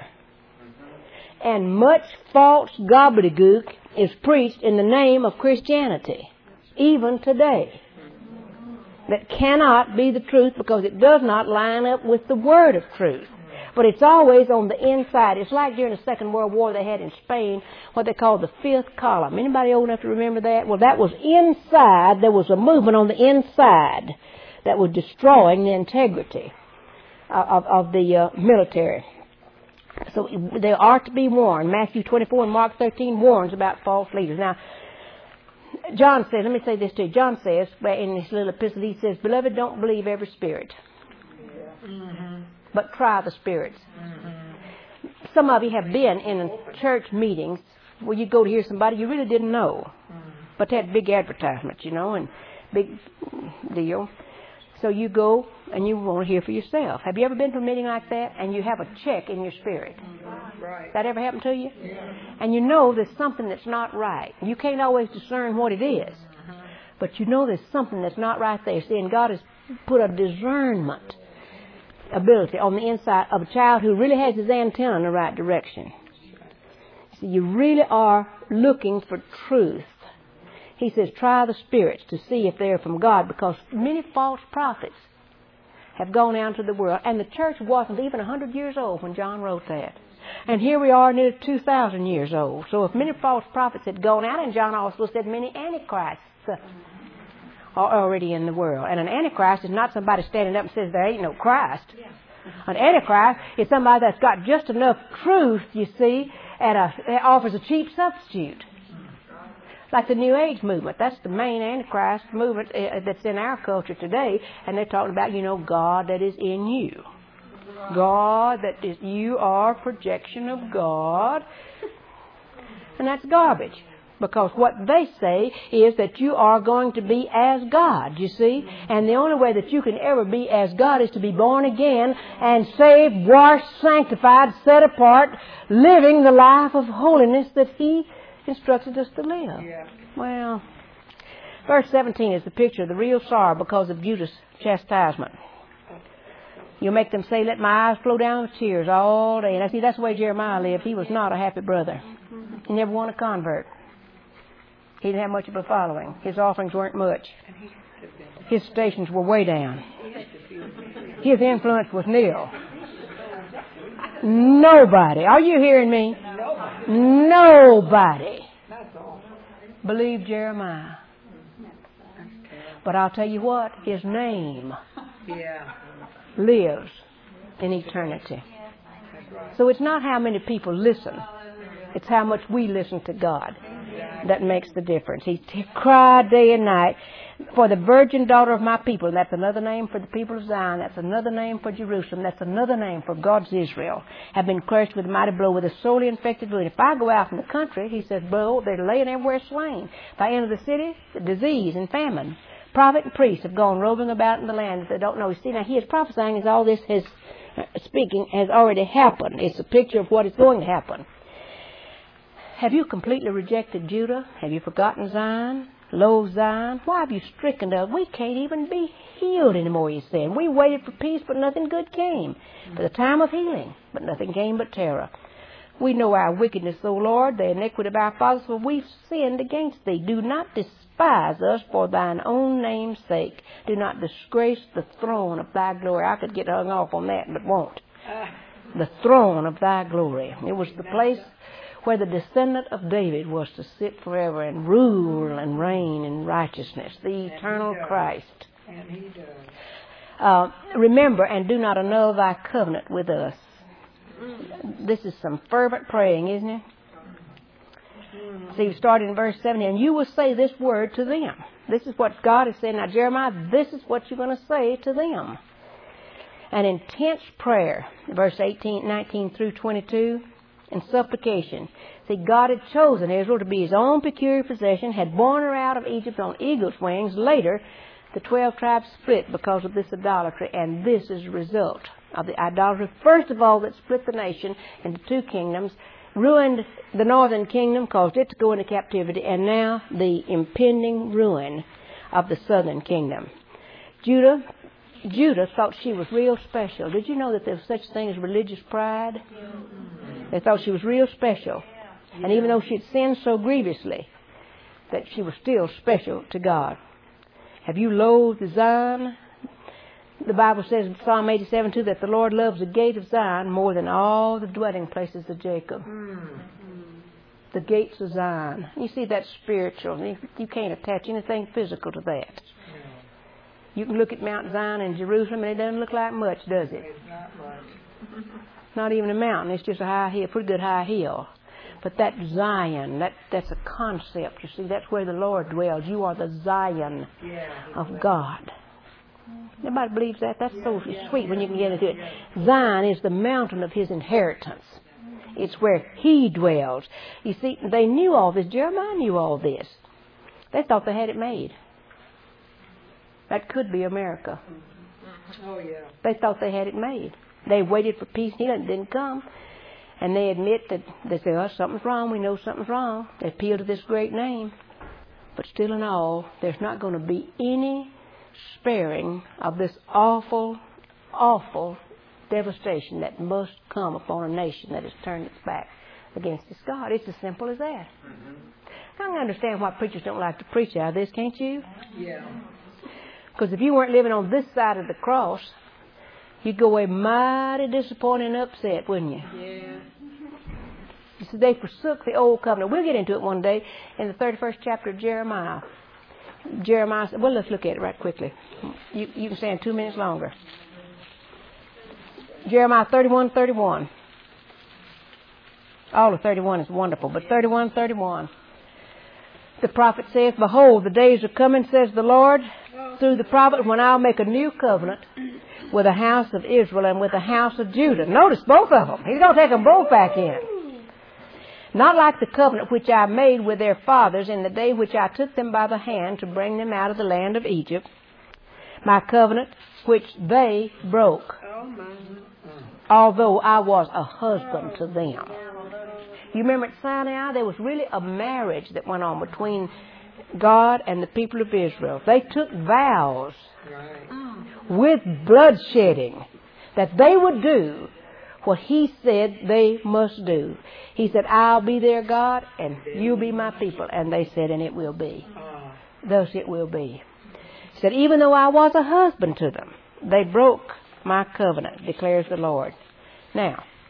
And much false gobbledygook is preached in the name of Christianity, even today, that cannot be the truth because it does not line up with the word of truth. But it's always on the inside. It's like during the Second World War they had in Spain what they called the fifth column. Anybody old enough to remember that? Well, that was inside. There was a movement on the inside that was destroying the integrity of, of the uh, military. So they are to be warned. Matthew twenty-four and Mark thirteen warns about false leaders. Now, John says, let me say this to you. John says, in his little epistle, he says, beloved, don't believe every spirit. Mm-hmm. But try the spirits. Mm-hmm. Some of you have been in church meetings where you go to hear somebody you really didn't know. Mm-hmm. But they had big advertisements, you know, and big deal. So you go and you want to hear for yourself. Have you ever been to a meeting like that and you have a check in your spirit? Mm-hmm. Right. That ever happened to you? Yeah. And you know there's something that's not right. You can't always discern what it is. Mm-hmm. But you know there's something that's not right there. See, and God has put a discernment ability on the inside of a child who really has his antenna in the right direction. So you really are looking for truth. He says, try the spirits to see if they're from God, because many false prophets have gone out into the world. And the church wasn't even one hundred years old when John wrote that. And here we are nearly two thousand years old. So if many false prophets had gone out, and John also said many antichrists are already in the world. And an antichrist is not somebody standing up and says there ain't no Christ. Yeah. An antichrist is somebody that's got just enough truth, you see, and a, offers a cheap substitute. Like the New Age movement. That's the main antichrist movement uh, that's in our culture today. And they're talking about, you know, God that is in you. God that is, you are a projection of God. And that's garbage. Because what they say is that you are going to be as God, you see. And the only way that you can ever be as God is to be born again and saved, washed, sanctified, set apart, living the life of holiness that He instructed us to live. Yeah. Well, verse seventeen is the picture of the real sorrow because of Judas' chastisement. You'll make them say, let my eyes flow down with tears all day. And I see that's the way Jeremiah lived. He was not a happy brother. He never won a convert. He didn't have much of a following. His offerings weren't much. His stations were way down. His influence was nil. Nobody. Are you hearing me? Nobody That's all. believed Jeremiah. But I'll tell you what, his name Yeah. lives in eternity. So it's not how many people listen. It's how much we listen to God that makes the difference. He t- cried day and night for the virgin daughter of my people. That's another name for the people of Zion. That's another name for Jerusalem. That's another name for God's Israel. Have been crushed with a mighty blow, with a sorely infected wound. If I go out in the country, he says, blow, they're laying everywhere slain. If I enter the city, disease and famine. Prophet and priest have gone roving about in the land that they don't know. You see, now he is prophesying as all this has uh, speaking has already happened. It's a picture of what is going to happen. Have you completely rejected Judah? Have you forgotten Zion? Lo, Zion, why have you stricken us? We can't even be healed anymore, he said. We waited for peace, but nothing good came. For the time of healing, but nothing came but terror. We know our wickedness, O Lord, the iniquity of our fathers, for we've sinned against thee. Do not despise us for thine own name's sake. Do not disgrace the throne of thy glory. I could get hung off on that, but won't. The throne of thy glory. It was the place where the descendant of David was to sit forever and rule and reign in righteousness, the eternal Christ. And he does. Uh, remember and do not annul thy covenant with us. This is some fervent praying, isn't it? See, we started in verse seventy, and you will say this word to them. This is what God is saying. Now, Jeremiah, this is what you're going to say to them. An intense prayer, verse eighteen, nineteen through twenty-two, and supplication. See, God had chosen Israel to be his own peculiar possession, had borne her out of Egypt on eagle's wings. Later, the twelve tribes split because of this idolatry, and this is the result of the idolatry. First of all, that split the nation into two kingdoms, ruined the northern kingdom, caused it to go into captivity, and now the impending ruin of the southern kingdom. Judah, Judah thought she was real special. Did you know that there was such a thing as religious pride? They thought she was real special. And even though she had sinned so grievously, that she was still special to God. Have you loathed Zion? The Bible says in Psalm eighty-seven, too, that the Lord loves the gate of Zion more than all the dwelling places of Jacob. Mm. The gates of Zion. You see, that's spiritual. You, you can't attach anything physical to that. You can look at Mount Zion in Jerusalem, and it doesn't look like much, does it? It's not much. Not even a mountain. It's just a high hill, pretty good high hill. But that Zion, that, that's a concept. You see, that's where the Lord dwells. You are the Zion Yeah, of God. Nobody believes that. That's so sweet when you can get into it. Zion is the mountain of his inheritance. It's where he dwells. You see, they knew all this. Jeremiah knew all this. They thought they had it made. That could be America. Oh, yeah. They thought they had it made. They waited for peace and it didn't come. And they admit that they say, oh, something's wrong. We know something's wrong. They appeal to this great name. But still in all, there's not going to be any sparing of this awful, awful devastation that must come upon a nation that has turned its back against its God. It's as simple as that. Mm-hmm. I can understand why preachers don't like to preach out of this, can't you? Yeah. Because if you weren't living on this side of the cross, you'd go away mighty disappointed and upset, wouldn't you? Yeah. You see, they forsook the old covenant. We'll get into it one day in the thirty-first chapter of Jeremiah. Jeremiah said, well, let's look at it right quickly. You, you can stand two minutes longer. Jeremiah thirty-one thirty-one. All of thirty-one is wonderful, but thirty-one thirty-one. The prophet says, behold, the days are coming, says the Lord, through the prophet, when I'll make a new covenant with the house of Israel and with the house of Judah. Notice both of them. He's going to take them both back in. Not like the covenant which I made with their fathers in the day which I took them by the hand to bring them out of the land of Egypt. My covenant which they broke, although I was a husband to them. You remember at Sinai, there was really a marriage that went on between God and the people of Israel. They took vows with bloodshedding that they would do what he said they must do. He said, I'll be their God and you'll be my people. And they said, and it will be. Thus it will be. He said, even though I was a husband to them, they broke my covenant, declares the Lord. Now,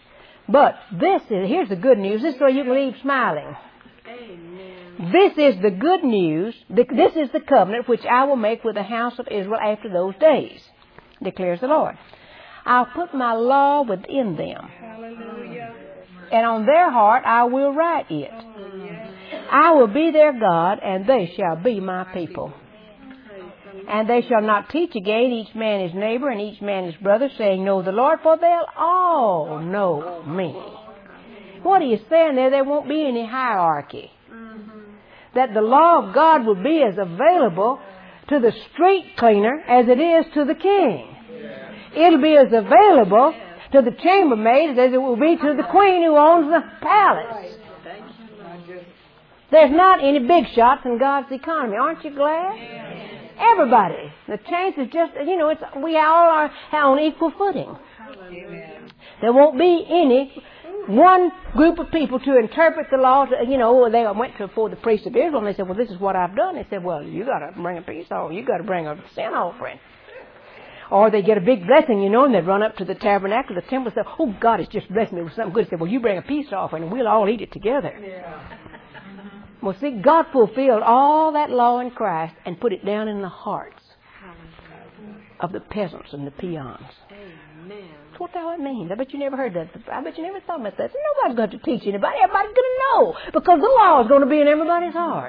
But this is, here's the good news. This is so you can leave smiling. Amen. This is the good news. This is the covenant which I will make with the house of Israel after those days, declares the Lord. I'll put my law within them. Hallelujah. And on their heart I will write it. I will be their God, and they shall be my people. And they shall not teach again each man his neighbor and each man his brother, saying, Know the Lord, for they'll all know me. What he is saying there, there won't be any hierarchy. That the law of God will be as available to the street cleaner as it is to the king. It'll be as available to the chambermaid as it will be to the queen who owns the palace. There's not any big shots in God's economy. Aren't you glad? Everybody. The chance is just, you know, it's we all are on equal footing. There won't be any one group of people to interpret the law. To, you know, they went to before the priest of Israel and they said, well, this is what I've done. They said, well, you got to bring a peace offering. You got to bring a sin offering. Or they get a big blessing, you know, and they run up to the tabernacle, the temple, and say, oh, God has just blessed me with something good. They said, well, you bring a peace offering and we'll all eat it together. Yeah. Well, see, God fulfilled all that law in Christ and put it down in the hearts of the peasants and the peons. Amen. That's what that means. I bet you never heard that. I bet you never thought about that. Nobody's going to teach anybody. Everybody's going to know because the law is going to be in everybody's heart.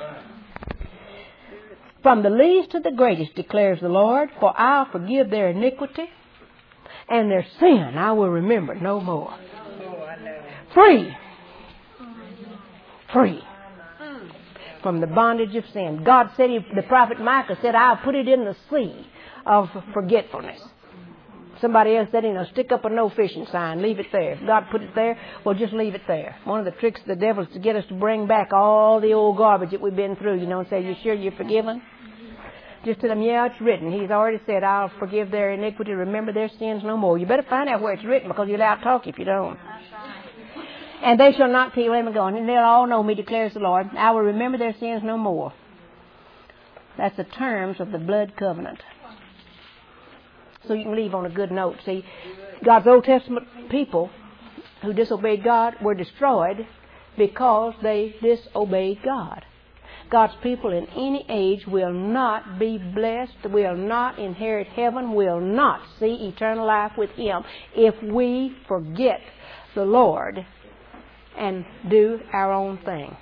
From the least to the greatest, declares the Lord, for I'll forgive their iniquity and their sin I will remember no more. Free. Free. From the bondage of sin. God said, he, the prophet Micah said, I'll put it in the sea of forgetfulness. Somebody else said, you know, stick up a no fishing sign, leave it there. If God put it there, well, just leave it there. One of the tricks of the devil is to get us to bring back all the old garbage that we've been through, you know, and say, you sure you're forgiven? Just tell them, yeah, it's written. He's already said, I'll forgive their iniquity, remember their sins no more. You better find out where it's written because you'll out-talk if you don't. And they shall not kill him again, and they'll all know me, declares the Lord. I will remember their sins no more. That's the terms of the blood covenant. So you can leave on a good note. See, God's Old Testament people who disobeyed God were destroyed because they disobeyed God. God's people in any age will not be blessed, will not inherit heaven, will not see eternal life with Him if we forget the Lord and do our own thing.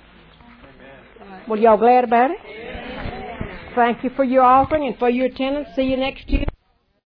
Well, y'all glad about it? Thank you for your offering and for your attendance. See you next year.